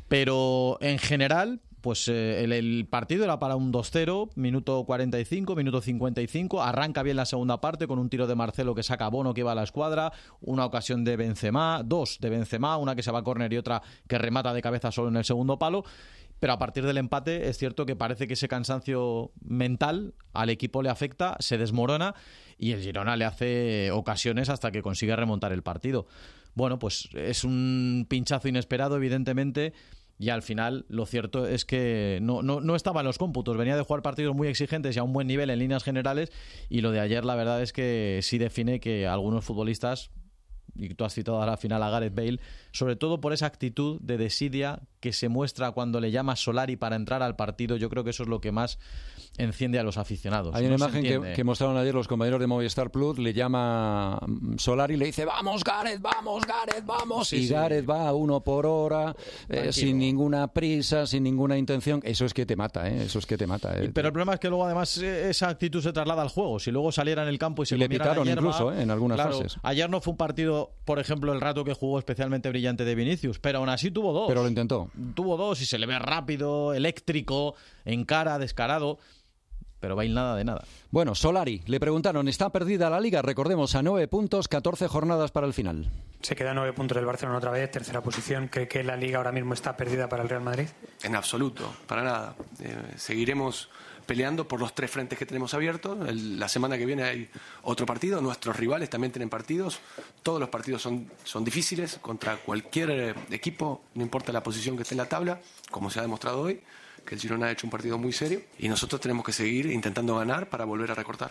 pero en general pues eh, el, el partido era para un dos cero, minuto cuarenta y cinco, minuto cincuenta y cinco, arranca bien la segunda parte con un tiro de Marcelo que saca a Bono que va a la escuadra, una ocasión de Benzema, dos de Benzema, una que se va a córner y otra que remata de cabeza solo en el segundo palo. Pero a partir del empate es cierto que parece que ese cansancio mental al equipo le afecta, se desmorona y el Girona le hace ocasiones hasta que consigue remontar el partido. Bueno, pues es un pinchazo inesperado, evidentemente, y al final lo cierto es que no, no, no estaba en los cómputos. Venía de jugar partidos muy exigentes y a un buen nivel en líneas generales, y lo de ayer la verdad es que sí define que algunos futbolistas, y tú has citado a la final a Gareth Bale, sobre todo por esa actitud de desidia que se muestra cuando le llama Solari para entrar al partido, yo creo que eso es lo que más enciende a los aficionados. Hay una no imagen que, que mostraron ayer los compañeros de Movistar Plus, le llama Solari y le dice vamos Gareth, vamos Gareth, vamos, sí, y sí. Gareth va a uno por hora, eh, sin ninguna prisa, sin ninguna intención. Eso es que te mata, ¿eh? Eso es que te mata. ¿eh? Pero el problema es que luego además esa actitud se traslada al juego. Si luego saliera en el campo y se y le pitaron hierba, incluso ¿eh? en algunas claro, fases. Ayer no fue un partido, por ejemplo, el rato que jugó especialmente brillante de Vinicius, pero aún así tuvo dos. Pero lo intentó. Tuvo dos y se le ve rápido, eléctrico, en cara, descarado. Pero Bale nada de nada. Bueno, Solari, le preguntaron, ¿está perdida la Liga? Recordemos, a nueve puntos, catorce jornadas para el final. Se queda nueve puntos del Barcelona otra vez, tercera posición. ¿Cree que la Liga ahora mismo está perdida para el Real Madrid? En absoluto, para nada. Eh, seguiremos peleando por los tres frentes que tenemos abiertos. El, la semana que viene hay otro partido. Nuestros rivales también tienen partidos. Todos los partidos son, son difíciles contra cualquier equipo, no importa la posición que esté en la tabla, como se ha demostrado hoy, que el Girona ha hecho un partido muy serio y nosotros tenemos que seguir intentando ganar para volver a recortar.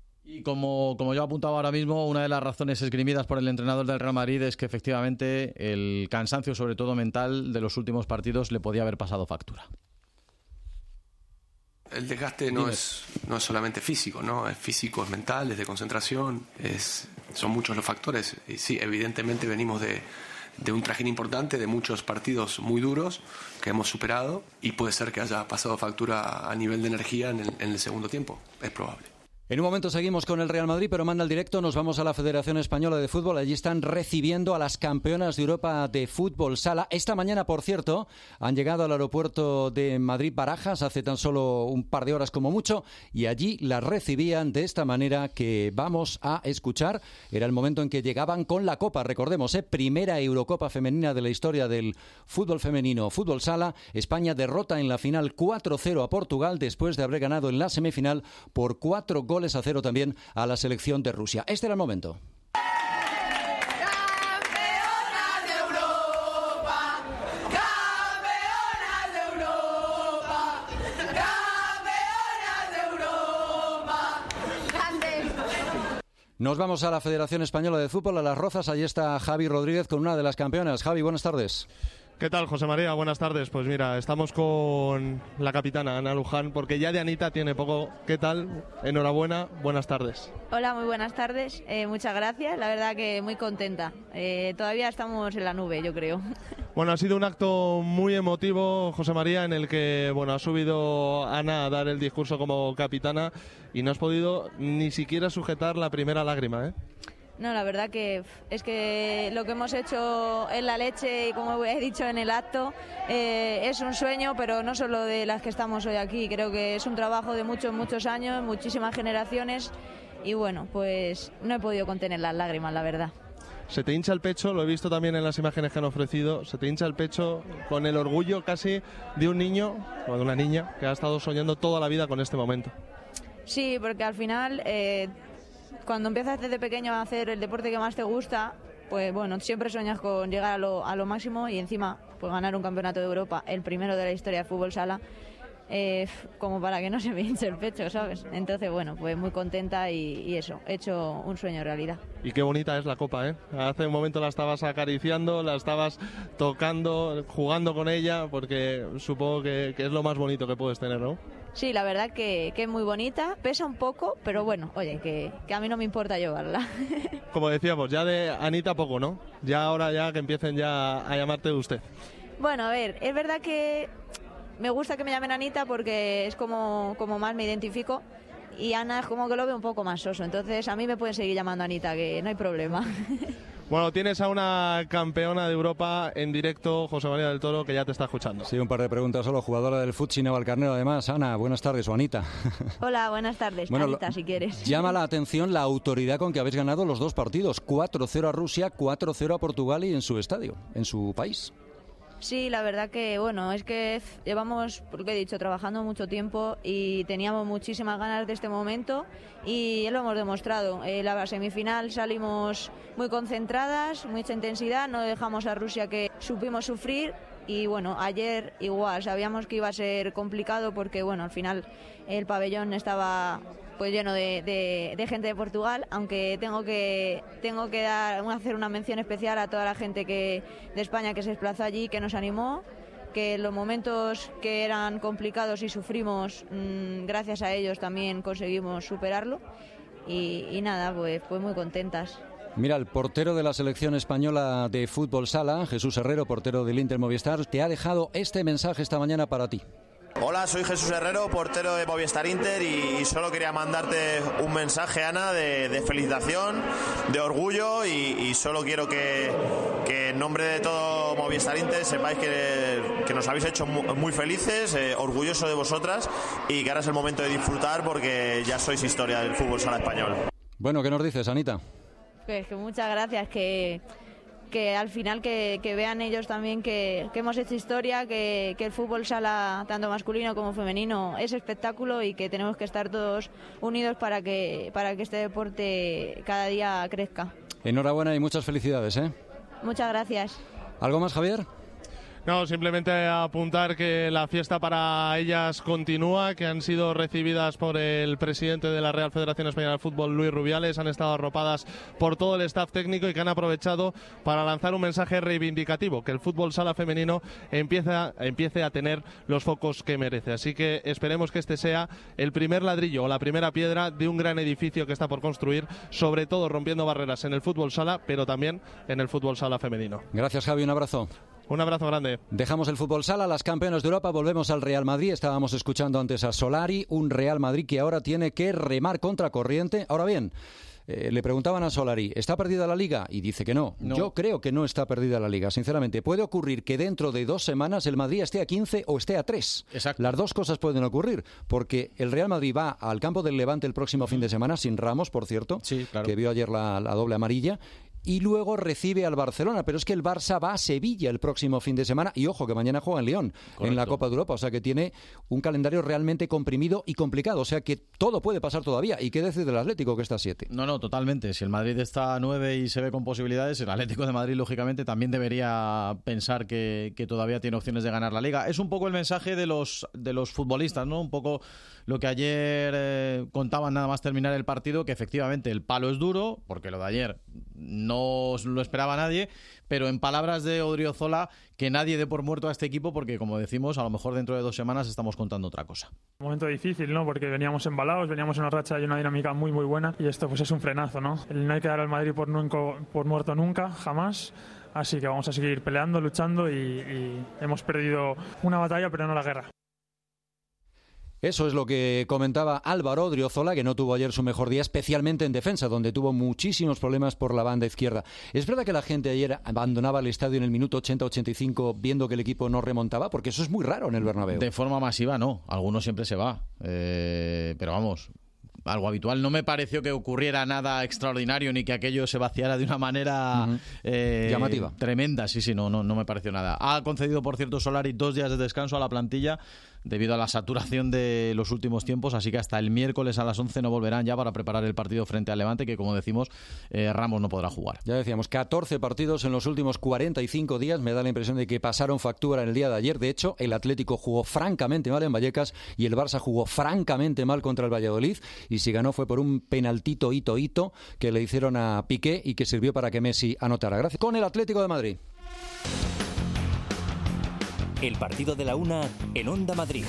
Y como, como yo apuntaba ahora mismo, una de las razones esgrimidas por el entrenador del Real Madrid es que efectivamente el cansancio, sobre todo mental, de los últimos partidos le podía haber pasado factura. El desgaste no es, no es solamente físico, ¿no? Es físico, es mental, es de concentración, es, son muchos los factores. Y sí, evidentemente venimos de, de un trajín importante, de muchos partidos muy duros que hemos superado y puede ser que haya pasado factura a nivel de energía en el, en el segundo tiempo, es probable. En un momento seguimos con el Real Madrid, pero manda el directo, nos vamos a la Federación Española de Fútbol. Allí están recibiendo a las campeonas de Europa de fútbol sala. Esta mañana, por cierto, han llegado al aeropuerto de Madrid-Barajas hace tan solo un par de horas como mucho, y allí las recibían de esta manera que vamos a escuchar. Era el momento en que llegaban con la Copa, recordemos, ¿eh? Primera Eurocopa femenina de la historia del fútbol femenino, fútbol sala. España derrota en la final cuatro cero a Portugal después de haber ganado en la semifinal por cuatro goles a cero también a la selección de Rusia. Este era el momento. Nos vamos a la Federación Española de Fútbol, a Las Rozas. Allí está Javi Rodríguez con una de las campeonas. Javi, buenas tardes. ¿Qué tal, José María? Buenas tardes. Pues mira, estamos con la capitana Ana Luján, porque ya de Anita tiene poco. ¿Qué tal? Enhorabuena, buenas tardes. Hola, muy buenas tardes. Eh, muchas gracias. La verdad que muy contenta. Eh, todavía estamos en la nube, yo creo. Bueno, ha sido un acto muy emotivo, José María, en el que bueno ha subido Ana a dar el discurso como capitana y no has podido ni siquiera sujetar la primera lágrima, ¿eh? No, la verdad que es que lo que hemos hecho en la leche y como he dicho en el acto eh, es un sueño, pero no solo de las que estamos hoy aquí. Creo que es un trabajo de muchos, muchos años, muchísimas generaciones y bueno, pues no he podido contener las lágrimas, la verdad. Se te hincha el pecho, lo he visto también en las imágenes que han ofrecido, se te hincha el pecho con el orgullo casi de un niño o de una niña que ha estado soñando toda la vida con este momento. Sí, porque al final... Eh, Cuando empiezas desde pequeño a hacer el deporte que más te gusta, pues bueno, siempre sueñas con llegar a lo, a lo máximo y encima pues ganar un campeonato de Europa, el primero de la historia de fútbol sala. eh, como para que no se me hinche el pecho, ¿sabes? Entonces, bueno, pues muy contenta y, y eso, he hecho un sueño realidad. Y qué bonita es la copa, ¿eh? Hace un momento la estabas acariciando, la estabas tocando, jugando con ella, porque supongo que, que es lo más bonito que puedes tener, ¿no? Sí, la verdad que, que es muy bonita, pesa un poco, pero bueno, oye, que, que a mí no me importa llevarla. Como decíamos, ya de Anita poco, ¿no? Ya ahora ya que empiecen ya a llamarte de usted. Bueno, a ver, es verdad que me gusta que me llamen Anita porque es como, como más me identifico, y Ana es como que lo veo un poco más soso, entonces a mí me pueden seguir llamando Anita, que no hay problema. Bueno, tienes a una campeona de Europa en directo, José María del Toro, que ya te está escuchando. Sí, un par de preguntas solo. Jugadora del Futsi Navalcarnero, además. Ana, buenas tardes, o Anita. Hola, buenas tardes. Bueno, Anita, lo, si quieres. Llama la atención la autoridad con que habéis ganado los dos partidos. cuatro cero a Rusia, cuatro cero a Portugal y en su estadio, en su país. Sí, la verdad que, bueno, es que llevamos, porque he dicho, trabajando mucho tiempo y teníamos muchísimas ganas de este momento y lo hemos demostrado. En la semifinal salimos muy concentradas, mucha intensidad, no dejamos a Rusia que supimos sufrir y, bueno, ayer igual, sabíamos que iba a ser complicado porque, bueno, al final el pabellón estaba pues lleno de, de, de gente de Portugal, aunque tengo que tengo que dar, hacer una mención especial a toda la gente que de España que se desplazó allí, que nos animó, que en los momentos que eran complicados y sufrimos, mmm, gracias a ellos también conseguimos superarlo y, y nada, pues, pues muy contentas. Mira, el portero de la selección española de fútbol sala, Jesús Herrero, portero del Inter Movistar, te ha dejado este mensaje esta mañana para ti. Hola, soy Jesús Herrero, portero de Movistar Inter, y solo quería mandarte un mensaje, Ana, de, de felicitación, de orgullo, y, y solo quiero que, que en nombre de todo Movistar Inter sepáis que, que nos habéis hecho muy, muy felices, eh, orgulloso de vosotras, y que ahora es el momento de disfrutar porque ya sois historia del fútbol sala español. Bueno, ¿qué nos dices, Anita? Pues que muchas gracias, que... que al final que, que vean ellos también que, que hemos hecho historia, que, que el fútbol sala, tanto masculino como femenino, es espectáculo y que tenemos que estar todos unidos para que, para que este deporte cada día crezca. Enhorabuena y muchas felicidades, ¿eh? Muchas gracias. ¿Algo más, Javier? No, simplemente apuntar que la fiesta para ellas continúa, que han sido recibidas por el presidente de la Real Federación Española de Fútbol, Luis Rubiales, han estado arropadas por todo el staff técnico y que han aprovechado para lanzar un mensaje reivindicativo, que el fútbol sala femenino empieza, empiece a tener los focos que merece. Así que esperemos que este sea el primer ladrillo o la primera piedra de un gran edificio que está por construir, sobre todo rompiendo barreras en el fútbol sala, pero también en el fútbol sala femenino. Gracias, Javi, un abrazo. Un abrazo grande. Dejamos el fútbol sala, las campeonas de Europa, volvemos al Real Madrid. Estábamos escuchando antes a Solari, un Real Madrid que ahora tiene que remar contra corriente. Ahora bien, eh, le preguntaban a Solari, ¿está perdida la Liga? Y dice que no. no. Yo creo que no está perdida la Liga, sinceramente. Puede ocurrir que dentro de dos semanas el Madrid esté a quince o esté a tres. Exacto. Las dos cosas pueden ocurrir, porque el Real Madrid va al campo del Levante el próximo fin de semana, sin Ramos, por cierto, sí, claro, que vio ayer la, la doble amarilla. Y luego recibe al Barcelona, pero es que el Barça va a Sevilla el próximo fin de semana y ojo que mañana juega en Lyon. Correcto. En la Copa de Europa, o sea que tiene un calendario realmente comprimido y complicado, o sea que todo puede pasar todavía. ¿Y qué decir del Atlético que está a siete? No, no, totalmente. Si el Madrid está a nueve y se ve con posibilidades, el Atlético de Madrid lógicamente también debería pensar que, que todavía tiene opciones de ganar la Liga. Es un poco el mensaje de los, de los futbolistas, ¿no? Un poco lo que ayer eh, contaban nada más terminar el partido, que efectivamente el palo es duro, porque lo de ayer no lo esperaba nadie, pero en palabras de Odriozola, que nadie dé por muerto a este equipo porque, como decimos, a lo mejor dentro de dos semanas estamos contando otra cosa. Un momento difícil, ¿no? Porque veníamos embalados, veníamos en una racha y una dinámica muy muy buena y esto pues es un frenazo, ¿no? El no hay que dar al Madrid por, nunca, por muerto nunca, jamás. Así que vamos a seguir peleando, luchando y, y hemos perdido una batalla pero no la guerra. Eso es lo que comentaba Álvaro Odriozola, que no tuvo ayer su mejor día, especialmente en defensa, donde tuvo muchísimos problemas por la banda izquierda. ¿Es verdad que la gente ayer abandonaba el estadio en el minuto ochenta ochenta y cinco viendo que el equipo no remontaba? Porque eso es muy raro en el Bernabéu. De forma masiva no, algunos siempre se va, eh, pero vamos, algo habitual. No me pareció que ocurriera nada extraordinario ni que aquello se vaciara de una manera uh-huh. eh, llamativa. Tremenda, sí, sí, no, no, no me pareció nada. Ha concedido, por cierto, Solari dos días de descanso a la plantilla debido a la saturación de los últimos tiempos, así que hasta el miércoles a las once no volverán ya para preparar el partido frente al Levante, que como decimos, eh, Ramos no podrá jugar. Ya decíamos, catorce partidos en los últimos cuarenta y cinco días, me da la impresión de que pasaron factura en el día de ayer. De hecho, el Atlético jugó francamente mal en Vallecas y el Barça jugó francamente mal contra el Valladolid, y si ganó fue por un penaltito hito hito que le hicieron a Piqué y que sirvió para que Messi anotara. Gracias. Con el Atlético de Madrid. El partido de la una en Onda Madrid.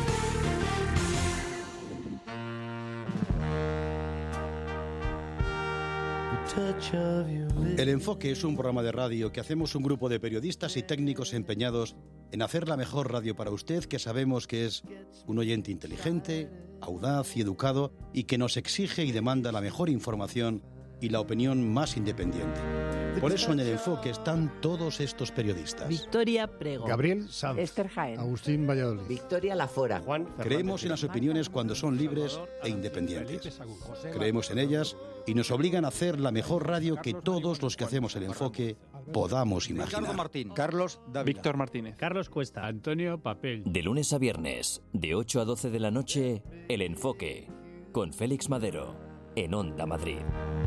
El Enfoque es un programa de radio que hacemos un grupo de periodistas y técnicos empeñados en hacer la mejor radio para usted, que sabemos que es un oyente inteligente, audaz y educado, y que nos exige y demanda la mejor información y la opinión más independiente. Por eso en El Enfoque están todos estos periodistas. Victoria Prego, Gabriel Sanz, Esther Jaén, Agustín Valladolid, Victoria Lafora, Juan. Creemos en las opiniones cuando son libres e independientes. Creemos en ellas y nos obligan a hacer la mejor radio que todos los que hacemos El Enfoque podamos imaginar. Martín, Carlos Dávila, Víctor Martínez, Carlos Cuesta, Antonio Papel. De lunes a viernes, de ocho a doce de la noche, El Enfoque, con Félix Madero, en Onda Madrid.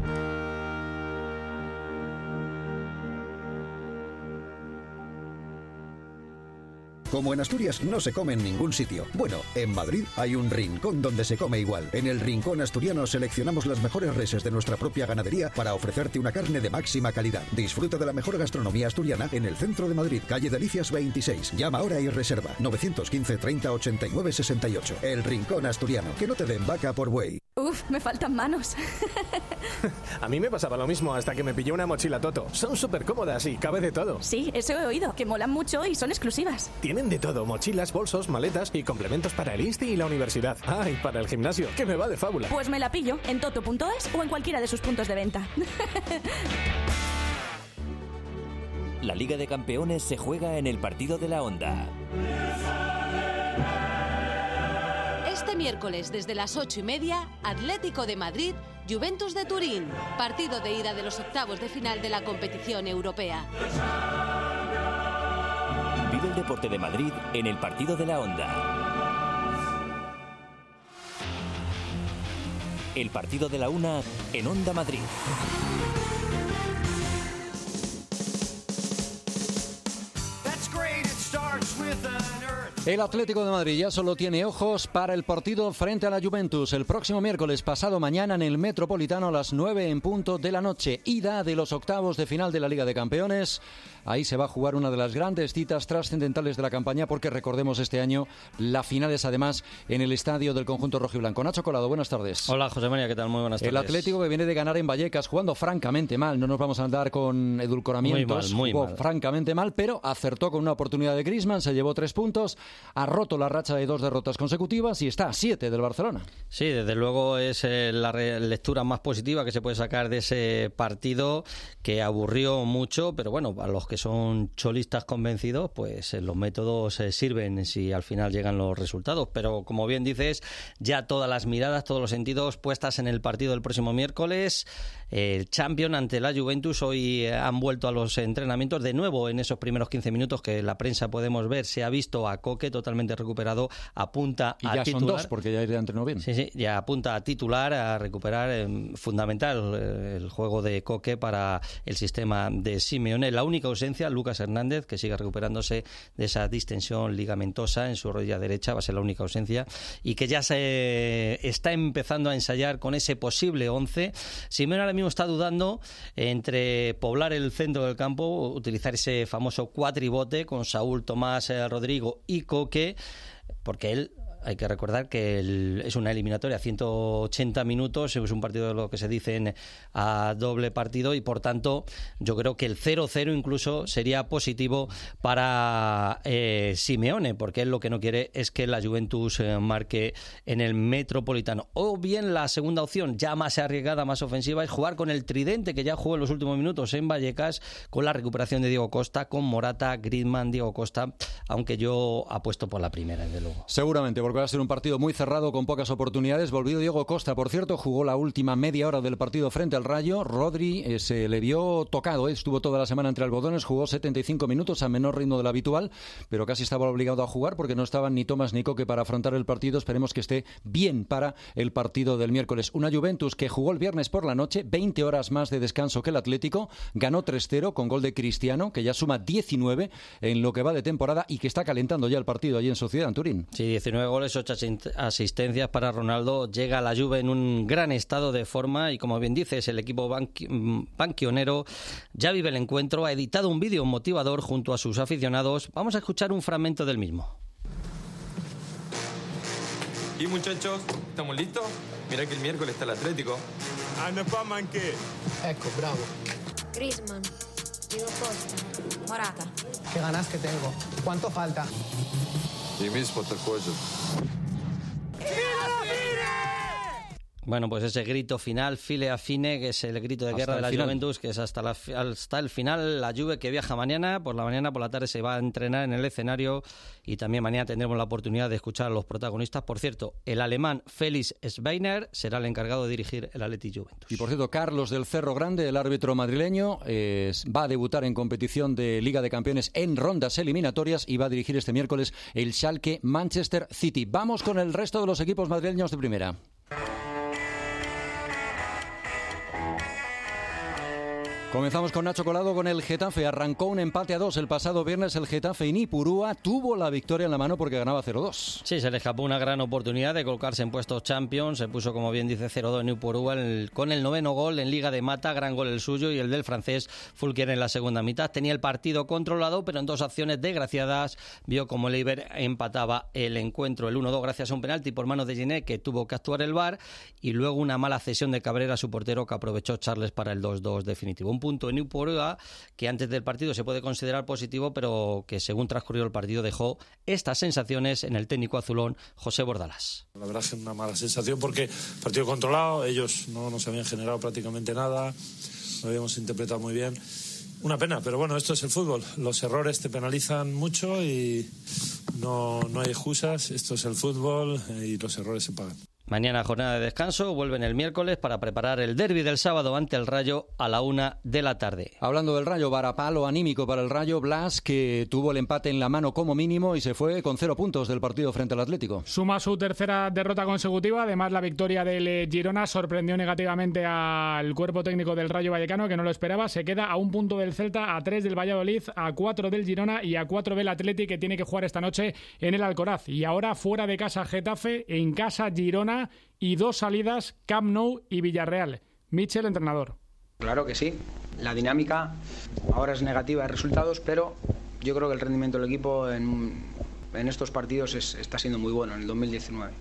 Como en Asturias no se come en ningún sitio. Bueno, en Madrid hay un rincón donde se come igual. En el Rincón Asturiano seleccionamos las mejores reses de nuestra propia ganadería para ofrecerte una carne de máxima calidad. Disfruta de la mejor gastronomía asturiana en el centro de Madrid, calle Delicias veintiséis. Llama ahora y reserva nueve uno cinco, treinta, ochenta y nueve, sesenta y ocho. El Rincón Asturiano. Que no te den vaca por buey. Uf, me faltan manos. A mí me pasaba lo mismo hasta que me pillé una mochila Toto. Son súper cómodas y cabe de todo. Sí, eso he oído, que molan mucho y son exclusivas. Tienen de todo, mochilas, bolsos, maletas y complementos para el insti y la universidad. Ah, y para el gimnasio, que me va de fábula. Pues me la pillo en toto punto es o en cualquiera de sus puntos de venta. La Liga de Campeones se juega en el partido de la Onda. Este miércoles desde las ocho y media, Atlético de Madrid, Juventus de Turín. Partido de ida de los octavos de final de la competición europea. Vive el deporte de Madrid en el partido de la Onda. El partido de la una en Onda Madrid. El Atlético de Madrid ya solo tiene ojos para el partido frente a la Juventus el próximo miércoles, pasado mañana, en el Metropolitano a las nueve en punto de la noche. Ida de los octavos de final de la Liga de Campeones. Ahí se va a jugar una de las grandes citas trascendentales de la campaña, porque recordemos, este año la final es además en el estadio del conjunto rojiblanco. Nacho Colado, buenas tardes. Hola, José María, ¿qué tal? Muy buenas tardes. El Atlético, que viene de ganar en Vallecas, jugando francamente mal, no nos vamos a andar con edulcoramientos. Muy mal, muy Jugó mal. francamente mal, pero acertó con una oportunidad de Griezmann, se llevó tres puntos, ha roto la racha de dos derrotas consecutivas y está a siete del Barcelona. Sí, desde luego es eh, la re- lectura más positiva que se puede sacar de ese partido, que aburrió mucho, pero bueno, a los que son cholistas convencidos, pues eh, los métodos eh, sirven si al final llegan los resultados. Pero como bien dices, ya todas las miradas, todos los sentidos puestas en el partido del próximo miércoles. El Champions ante la Juventus. Hoy eh, han vuelto a los entrenamientos de nuevo en esos primeros quince minutos que en la prensa podemos ver. Se ha visto a Koke totalmente recuperado, apunta Y a ya titular. son dos, porque ya entrenó bien. Sí, sí, ya apunta a titular, a recuperar, eh, fundamental eh, el juego de Koke para el sistema de Simeone. La única ausencia, Lucas Hernández, que sigue recuperándose de esa distensión ligamentosa en su rodilla derecha, va a ser la única ausencia, y que ya se está empezando a ensayar con ese posible once. Simeone ahora mismo está dudando entre poblar el centro del campo, utilizar ese famoso cuatribote con Saúl, Tomás, eh, Rodrigo y Koke, porque él, hay que recordar que el, es una eliminatoria a ciento ochenta minutos, es un partido de lo que se dicen a doble partido, y por tanto yo creo que el cero cero incluso sería positivo para eh, Simeone, porque él lo que no quiere es que la Juventus eh, marque en el Metropolitano. O bien la segunda opción, ya más arriesgada, más ofensiva, es jugar con el tridente que ya jugó en los últimos minutos en Vallecas, con la recuperación de Diego Costa, con Morata, Griezmann, Diego Costa, aunque yo apuesto por la primera, desde luego. Seguramente, porque porque va a ser un partido muy cerrado con pocas oportunidades. Volvió Diego Costa, por cierto, jugó la última media hora del partido frente al Rayo. Rodri eh, se le vio tocado, eh. estuvo toda la semana entre algodones, jugó setenta y cinco minutos a menor ritmo del habitual, pero casi estaba obligado a jugar porque no estaban ni Tomás ni Coque para afrontar el partido. Esperemos que esté bien para el partido del miércoles. Una Juventus que jugó el viernes por la noche, veinte horas más de descanso que el Atlético, ganó tres cero con gol de Cristiano, que ya suma diecinueve en lo que va de temporada y que está calentando ya el partido allí en su ciudad, en Turín. Sí, diecinueve goles, ocho asistencias para Ronaldo. Llega a la Juve en un gran estado de forma y, como bien dices, el equipo banqui banquionero ya vive el encuentro. Ha editado un vídeo motivador junto a sus aficionados. Vamos a escuchar un fragmento del mismo. Y muchachos, ¿estamos listos? Mirá que el miércoles está el Atlético. A ne pas manquer. Ecco, bravo. Griezmann, Diego Costa, Morata. Qué ganas que tengo. ¿Cuánto falta? Y mismo te cuello. Bueno, pues ese grito final, file a fine, que es el grito de guerra de la final. Juventus, que es hasta, la, hasta el final. La Juve que viaja mañana, por la mañana, por la tarde se va a entrenar en el escenario y también mañana tendremos la oportunidad de escuchar a los protagonistas. Por cierto, el alemán Felix Schweiner será el encargado de dirigir el Athletic Juventus. Y por cierto, Carlos del Cerro Grande, el árbitro madrileño, eh, va a debutar en competición de Liga de Campeones en rondas eliminatorias y va a dirigir este miércoles el Schalke Manchester City. Vamos con el resto de los equipos madrileños de primera. Comenzamos con Nacho Colado con el Getafe. Arrancó un empate a dos el pasado viernes. El Getafe y Nipurúa tuvo la victoria en la mano porque ganaba cero dos. Sí, se le escapó una gran oportunidad de colocarse en puestos Champions. Se puso, como bien dice, cero dos en Nipurúa con el noveno gol en Liga de Mata. Gran gol el suyo y el del francés Fulquier en la segunda mitad. Tenía el partido controlado, pero en dos acciones desgraciadas vio como el Eibar empataba el encuentro. El uno dos gracias a un penalti por manos de Giné, que tuvo que actuar el V A R, y luego una mala cesión de Cabrera a su portero, que aprovechó Charles para el dos dos definitivo. Un punto en Nipurúa que antes del partido se puede considerar positivo, pero que según transcurrió el partido dejó estas sensaciones en el técnico azulón José Bordalás. La verdad es que una mala sensación porque partido controlado, ellos no nos habían generado prácticamente nada, lo habíamos interpretado muy bien. Una pena, pero bueno, esto es el fútbol. Los errores te penalizan mucho y no, no hay excusas. Esto es el fútbol y los errores se pagan. Mañana jornada de descanso, vuelven el miércoles para preparar el derbi del sábado ante el Rayo a la una de la tarde. Hablando del Rayo, varapalo anímico para el Rayo. Blas, que tuvo el empate en la mano como mínimo y se fue con cero puntos del partido frente al Atlético. Suma su tercera derrota consecutiva. Además, la victoria del Girona sorprendió negativamente al cuerpo técnico del Rayo Vallecano, que no lo esperaba. Se queda a un punto del Celta, a tres del Valladolid, a cuatro del Girona y a cuatro del Athletic, que tiene que jugar esta noche en el Alcoraz. Y ahora fuera de casa Getafe, en casa Girona y dos salidas, Camp Nou y Villarreal. Michel, entrenador. Claro que sí. La dinámica ahora es negativa de resultados, pero yo creo que el rendimiento del equipo en, en estos partidos es, está siendo muy bueno en el dos mil diecinueve.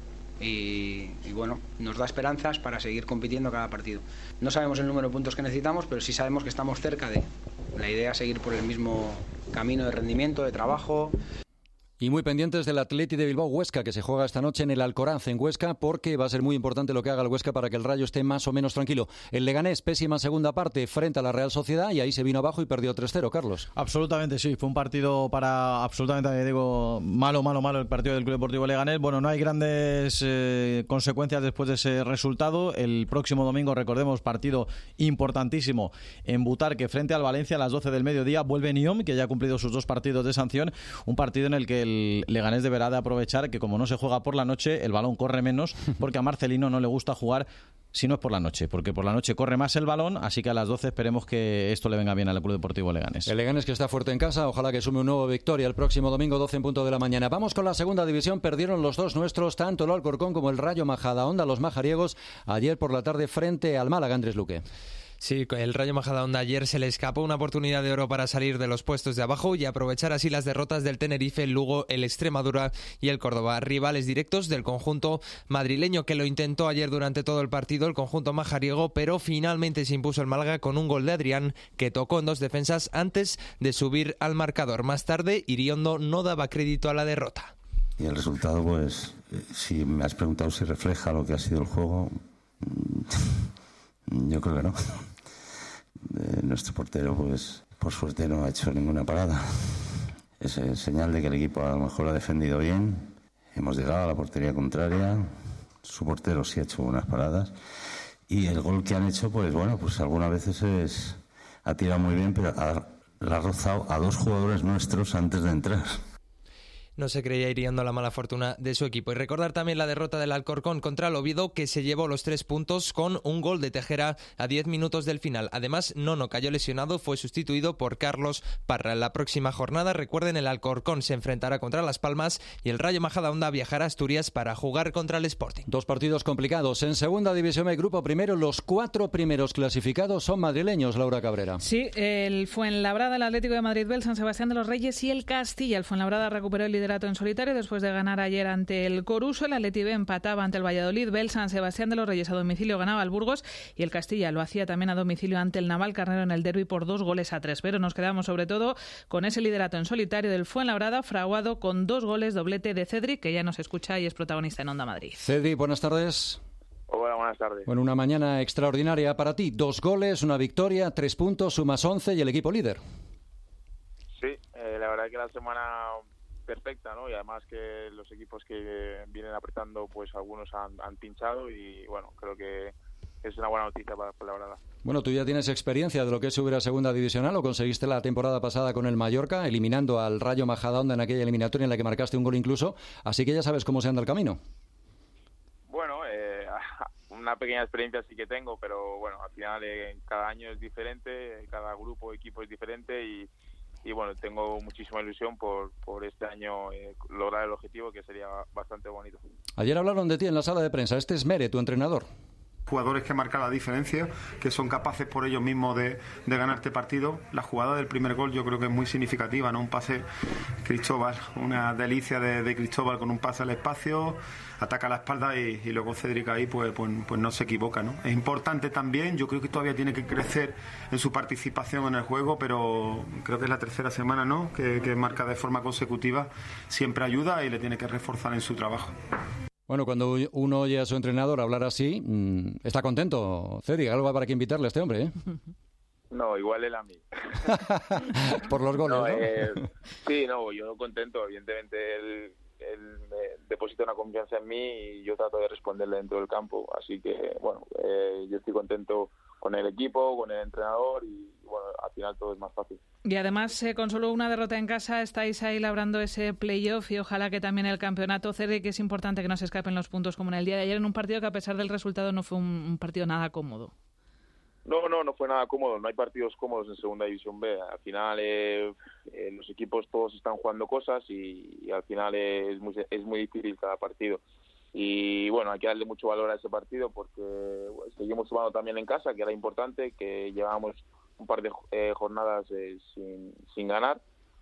Y, y bueno, nos da esperanzas para seguir compitiendo cada partido. No sabemos el número de puntos que necesitamos, pero sí sabemos que estamos cerca de. La idea es seguir por el mismo camino de rendimiento, de trabajo. Y muy pendientes del Athletic de Bilbao Huesca, que se juega esta noche en el Alcoraz, en Huesca, porque va a ser muy importante lo que haga el Huesca para que el Rayo esté más o menos tranquilo. El Leganés, pésima segunda parte frente a la Real Sociedad, y ahí se vino abajo y perdió tres cero, Carlos. Absolutamente sí, fue un partido para absolutamente, digo, malo, malo, malo el partido del Club Deportivo Leganés. Bueno, no hay grandes eh, consecuencias después de ese resultado. El próximo domingo, recordemos, partido importantísimo en Butarque frente al Valencia a las doce del mediodía. Vuelve Niom, que ya ha cumplido sus dos partidos de sanción, un partido en el que el El Leganés deberá de aprovechar que, como no se juega por la noche, el balón corre menos, porque a Marcelino no le gusta jugar si no es por la noche, porque por la noche corre más el balón, así que a las doce esperemos que esto le venga bien al Club Deportivo Leganés. El Leganés, que está fuerte en casa, ojalá que sume una nueva victoria el próximo domingo, doce en punto de la mañana. Vamos con la segunda división. Perdieron los dos nuestros, tanto el Alcorcón como el Rayo Majadahonda, los majariegos, ayer por la tarde frente al Málaga. Andrés Luque. Sí, el Rayo Majadahonda ayer se le escapó una oportunidad de oro para salir de los puestos de abajo y aprovechar así las derrotas del Tenerife, el Lugo, el Extremadura y el Córdoba, rivales directos del conjunto madrileño, que lo intentó ayer durante todo el partido el conjunto majariego, pero finalmente se impuso el Málaga con un gol de Adrián, que tocó en dos defensas antes de subir al marcador. Más tarde, Iriondo no daba crédito a la derrota. Y el resultado, pues, si me has preguntado si refleja lo que ha sido el juego, yo creo que no. Eh, nuestro portero, pues, por suerte no ha hecho ninguna parada. Es eh, señal de que el equipo a lo mejor ha defendido bien, Hemos llegado a la portería contraria, su portero sí ha hecho unas paradas y el gol que han hecho, pues bueno, pues algunas veces es, ha tirado muy bien, pero ha, le ha rozado a dos jugadores nuestros antes de entrar. No se creía hiriendo la mala fortuna de su equipo. Y recordar también la derrota del Alcorcón contra el Oviedo, que se llevó los tres puntos con un gol de Tejera a diez minutos del final. Además, Nono cayó lesionado, fue sustituido por Carlos Parra. En la próxima jornada, recuerden, el Alcorcón se enfrentará contra Las Palmas y el Rayo Majadahonda viajará a Asturias para jugar contra el Sporting. Dos partidos complicados. En Segunda División B, Grupo Primero, los cuatro primeros clasificados son madrileños, Laura Cabrera. Sí, el Fuenlabrada, el Atlético de Madrid, el San Sebastián de los Reyes y el Castilla. El Fuenlabrada recuperó el liderato en solitario después de ganar ayer ante el Coruso. El Atleti B empataba ante el Valladolid. El San Sebastián de los Reyes a domicilio ganaba al Burgos y el Castilla lo hacía también a domicilio ante el Navalcarnero en el derbi por dos goles a tres. Pero nos quedamos sobre todo con ese liderato en solitario del Fuenlabrada, fraguado con dos goles, doblete de Cedric, que ya nos escucha y es protagonista en Onda Madrid. Cedric, buenas tardes. Hola, buenas tardes. Bueno, una mañana extraordinaria para ti. Dos goles, una victoria, tres puntos, sumas once y el equipo líder. Sí, eh, la verdad que la semana perfecta, ¿no? Y además que los equipos que vienen apretando, pues algunos han, han pinchado y bueno, creo que es una buena noticia para, para la verdad. Bueno, tú ya tienes experiencia de lo que es subir a Segunda Divisional, lo conseguiste la temporada pasada con el Mallorca, eliminando al Rayo Majadahonda en aquella eliminatoria en la que marcaste un gol incluso, así que ya sabes cómo se anda el camino. Bueno, eh, una pequeña experiencia sí que tengo, pero bueno, al final eh, cada año es diferente, cada grupo, equipo es diferente y Y bueno, tengo muchísima ilusión por, por este año eh, lograr el objetivo, que sería bastante bonito. Ayer hablaron de ti en la sala de prensa. Este es Mere, tu entrenador. Jugadores que marcan la diferencia, que son capaces por ellos mismos de, de ganar este partido. La jugada del primer gol yo creo que es muy significativa, ¿no? Un pase Cristóbal, una delicia de, de Cristóbal con un pase al espacio, ataca la espalda y, y luego Cedric ahí pues, pues, pues no se equivoca, ¿no? Es importante también, yo creo que todavía tiene que crecer en su participación en el juego, pero creo que es la tercera semana, ¿no? Que, que marca de forma consecutiva, siempre ayuda y le tiene que reforzar en su trabajo. Bueno, cuando uno oye a su entrenador hablar así, mmm, está contento. Cedric, algo para que invitarle a este hombre, ¿eh? No, igual él a mí. Por los goles, no, ¿no? Eh, sí, no, yo contento. Evidentemente él, él me deposita una confianza en mí y yo trato de responderle dentro del campo. Así que, bueno, eh, yo estoy contento con el equipo, con el entrenador y, bueno, al final todo es más fácil. Y además, eh, con solo una derrota en casa, estáis ahí labrando ese playoff y ojalá que también el campeonato. Cedric, que es importante que no se escapen los puntos como en el día de ayer en un partido que a pesar del resultado no fue un, un partido nada cómodo. No, no, no fue nada cómodo. No hay partidos cómodos en Segunda División B. Al final eh, eh, los equipos todos están jugando cosas y, y al final eh, es, muy, es muy difícil cada partido. Y bueno, hay que darle mucho valor a ese partido porque bueno, seguimos jugando también en casa, que era importante, que llevábamos un par de eh, jornadas eh, sin, sin ganar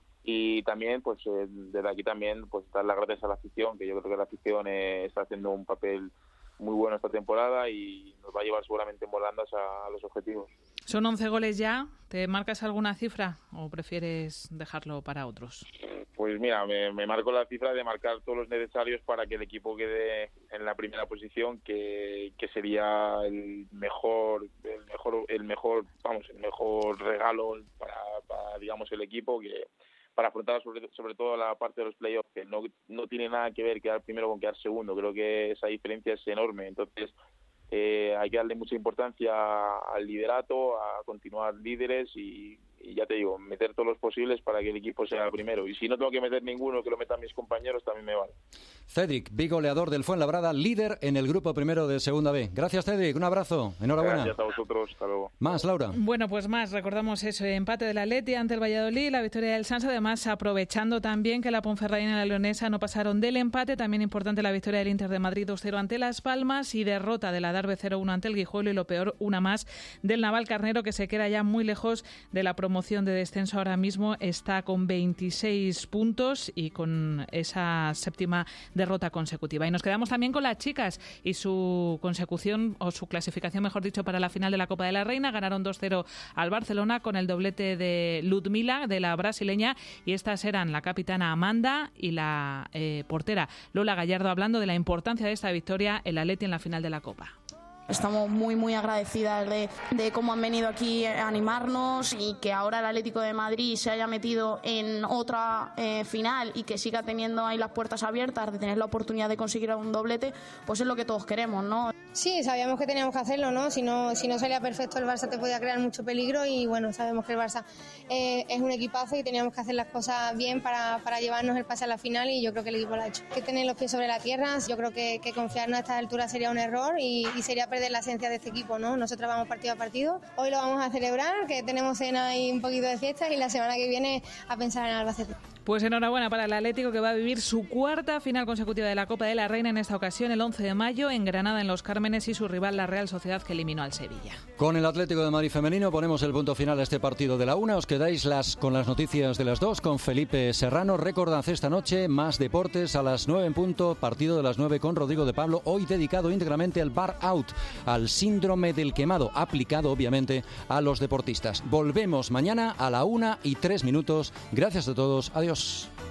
y también pues eh, desde aquí también pues dar las gracias a la afición, que yo creo que la afición eh, está haciendo un papel muy bueno esta temporada y nos va a llevar seguramente en volandas a, a los objetivos. Son once goles ya. ¿Te marcas alguna cifra o prefieres dejarlo para otros? Pues mira, me, me marco la cifra de marcar todos los necesarios para que el equipo quede en la primera posición, que, que sería el mejor, el mejor, el mejor, vamos, el mejor regalo para, para digamos el equipo, que para afrontar sobre, sobre todo la parte de los playoffs, que no, no tiene nada que ver quedar primero con quedar segundo. Creo que esa diferencia es enorme. Entonces eh, hay que darle mucha importancia al liderato, a continuar líderes y, y ya te digo, meter todos los posibles para que el equipo sea el primero. Y si no tengo que meter ninguno, que lo metan mis compañeros, también me vale. Cedric, bigoleador del Fuenlabrada, líder en el grupo primero de Segunda B. Gracias, Cedric, un abrazo, enhorabuena. Gracias a vosotros, hasta luego. Más, Laura. Bueno, pues más, recordamos ese empate del Atleti ante el Valladolid, la victoria del Sanse, además aprovechando también que la Ponferradina y la Leonesa no pasaron del empate, también importante la victoria del Inter de Madrid dos cero ante Las Palmas y derrota de la Darbe cero uno ante el Guijuelo y lo peor, una más del Navalcarnero, que se queda ya muy lejos de la promoción de descenso. Ahora mismo está con veintiséis puntos y con esa séptima derrota consecutiva. Y nos quedamos también con las chicas y su consecución, o su clasificación, mejor dicho, para la final de la Copa de la Reina. Ganaron dos cero al Barcelona con el doblete de Ludmila, de la brasileña, y estas eran la capitana Amanda y la eh, portera Lola Gallardo, hablando de la importancia de esta victoria, el Atleti en la final de la Copa. Estamos muy muy agradecidas de, de cómo han venido aquí a animarnos y que ahora el Atlético de Madrid se haya metido en otra eh, final y que siga teniendo ahí las puertas abiertas de tener la oportunidad de conseguir un doblete, pues es lo que todos queremos, ¿no? Sí, sabíamos que teníamos que hacerlo, ¿no? Si no, si no salía perfecto el Barça te podía crear mucho peligro y bueno, sabemos que el Barça eh, es un equipazo y teníamos que hacer las cosas bien para, para llevarnos el pase a la final y yo creo que el equipo lo ha hecho. Hay que tener los pies sobre la tierra, yo creo que, que confiarnos a esta altura sería un error y, y sería perder de la esencia de este equipo, ¿no? Nosotros vamos partido a partido. Hoy lo vamos a celebrar, que tenemos cena y un poquito de fiesta y la semana que viene a pensar en Albacete. Pues enhorabuena para el Atlético, que va a vivir su cuarta final consecutiva de la Copa de la Reina, en esta ocasión el once de mayo en Granada, en Los Cármenes, y su rival la Real Sociedad, que eliminó al Sevilla. Con el Atlético de Madrid femenino ponemos el punto final a este partido de la una. Os quedáis las, con las noticias de las dos con Felipe Serrano. Recordad esta noche más deportes a las nueve en punto, partido de las nueve con Rodrigo de Pablo, hoy dedicado íntegramente al bar out, al síndrome del quemado, aplicado obviamente a los deportistas. Volvemos mañana a la una y tres minutos. Gracias a todos. Adiós.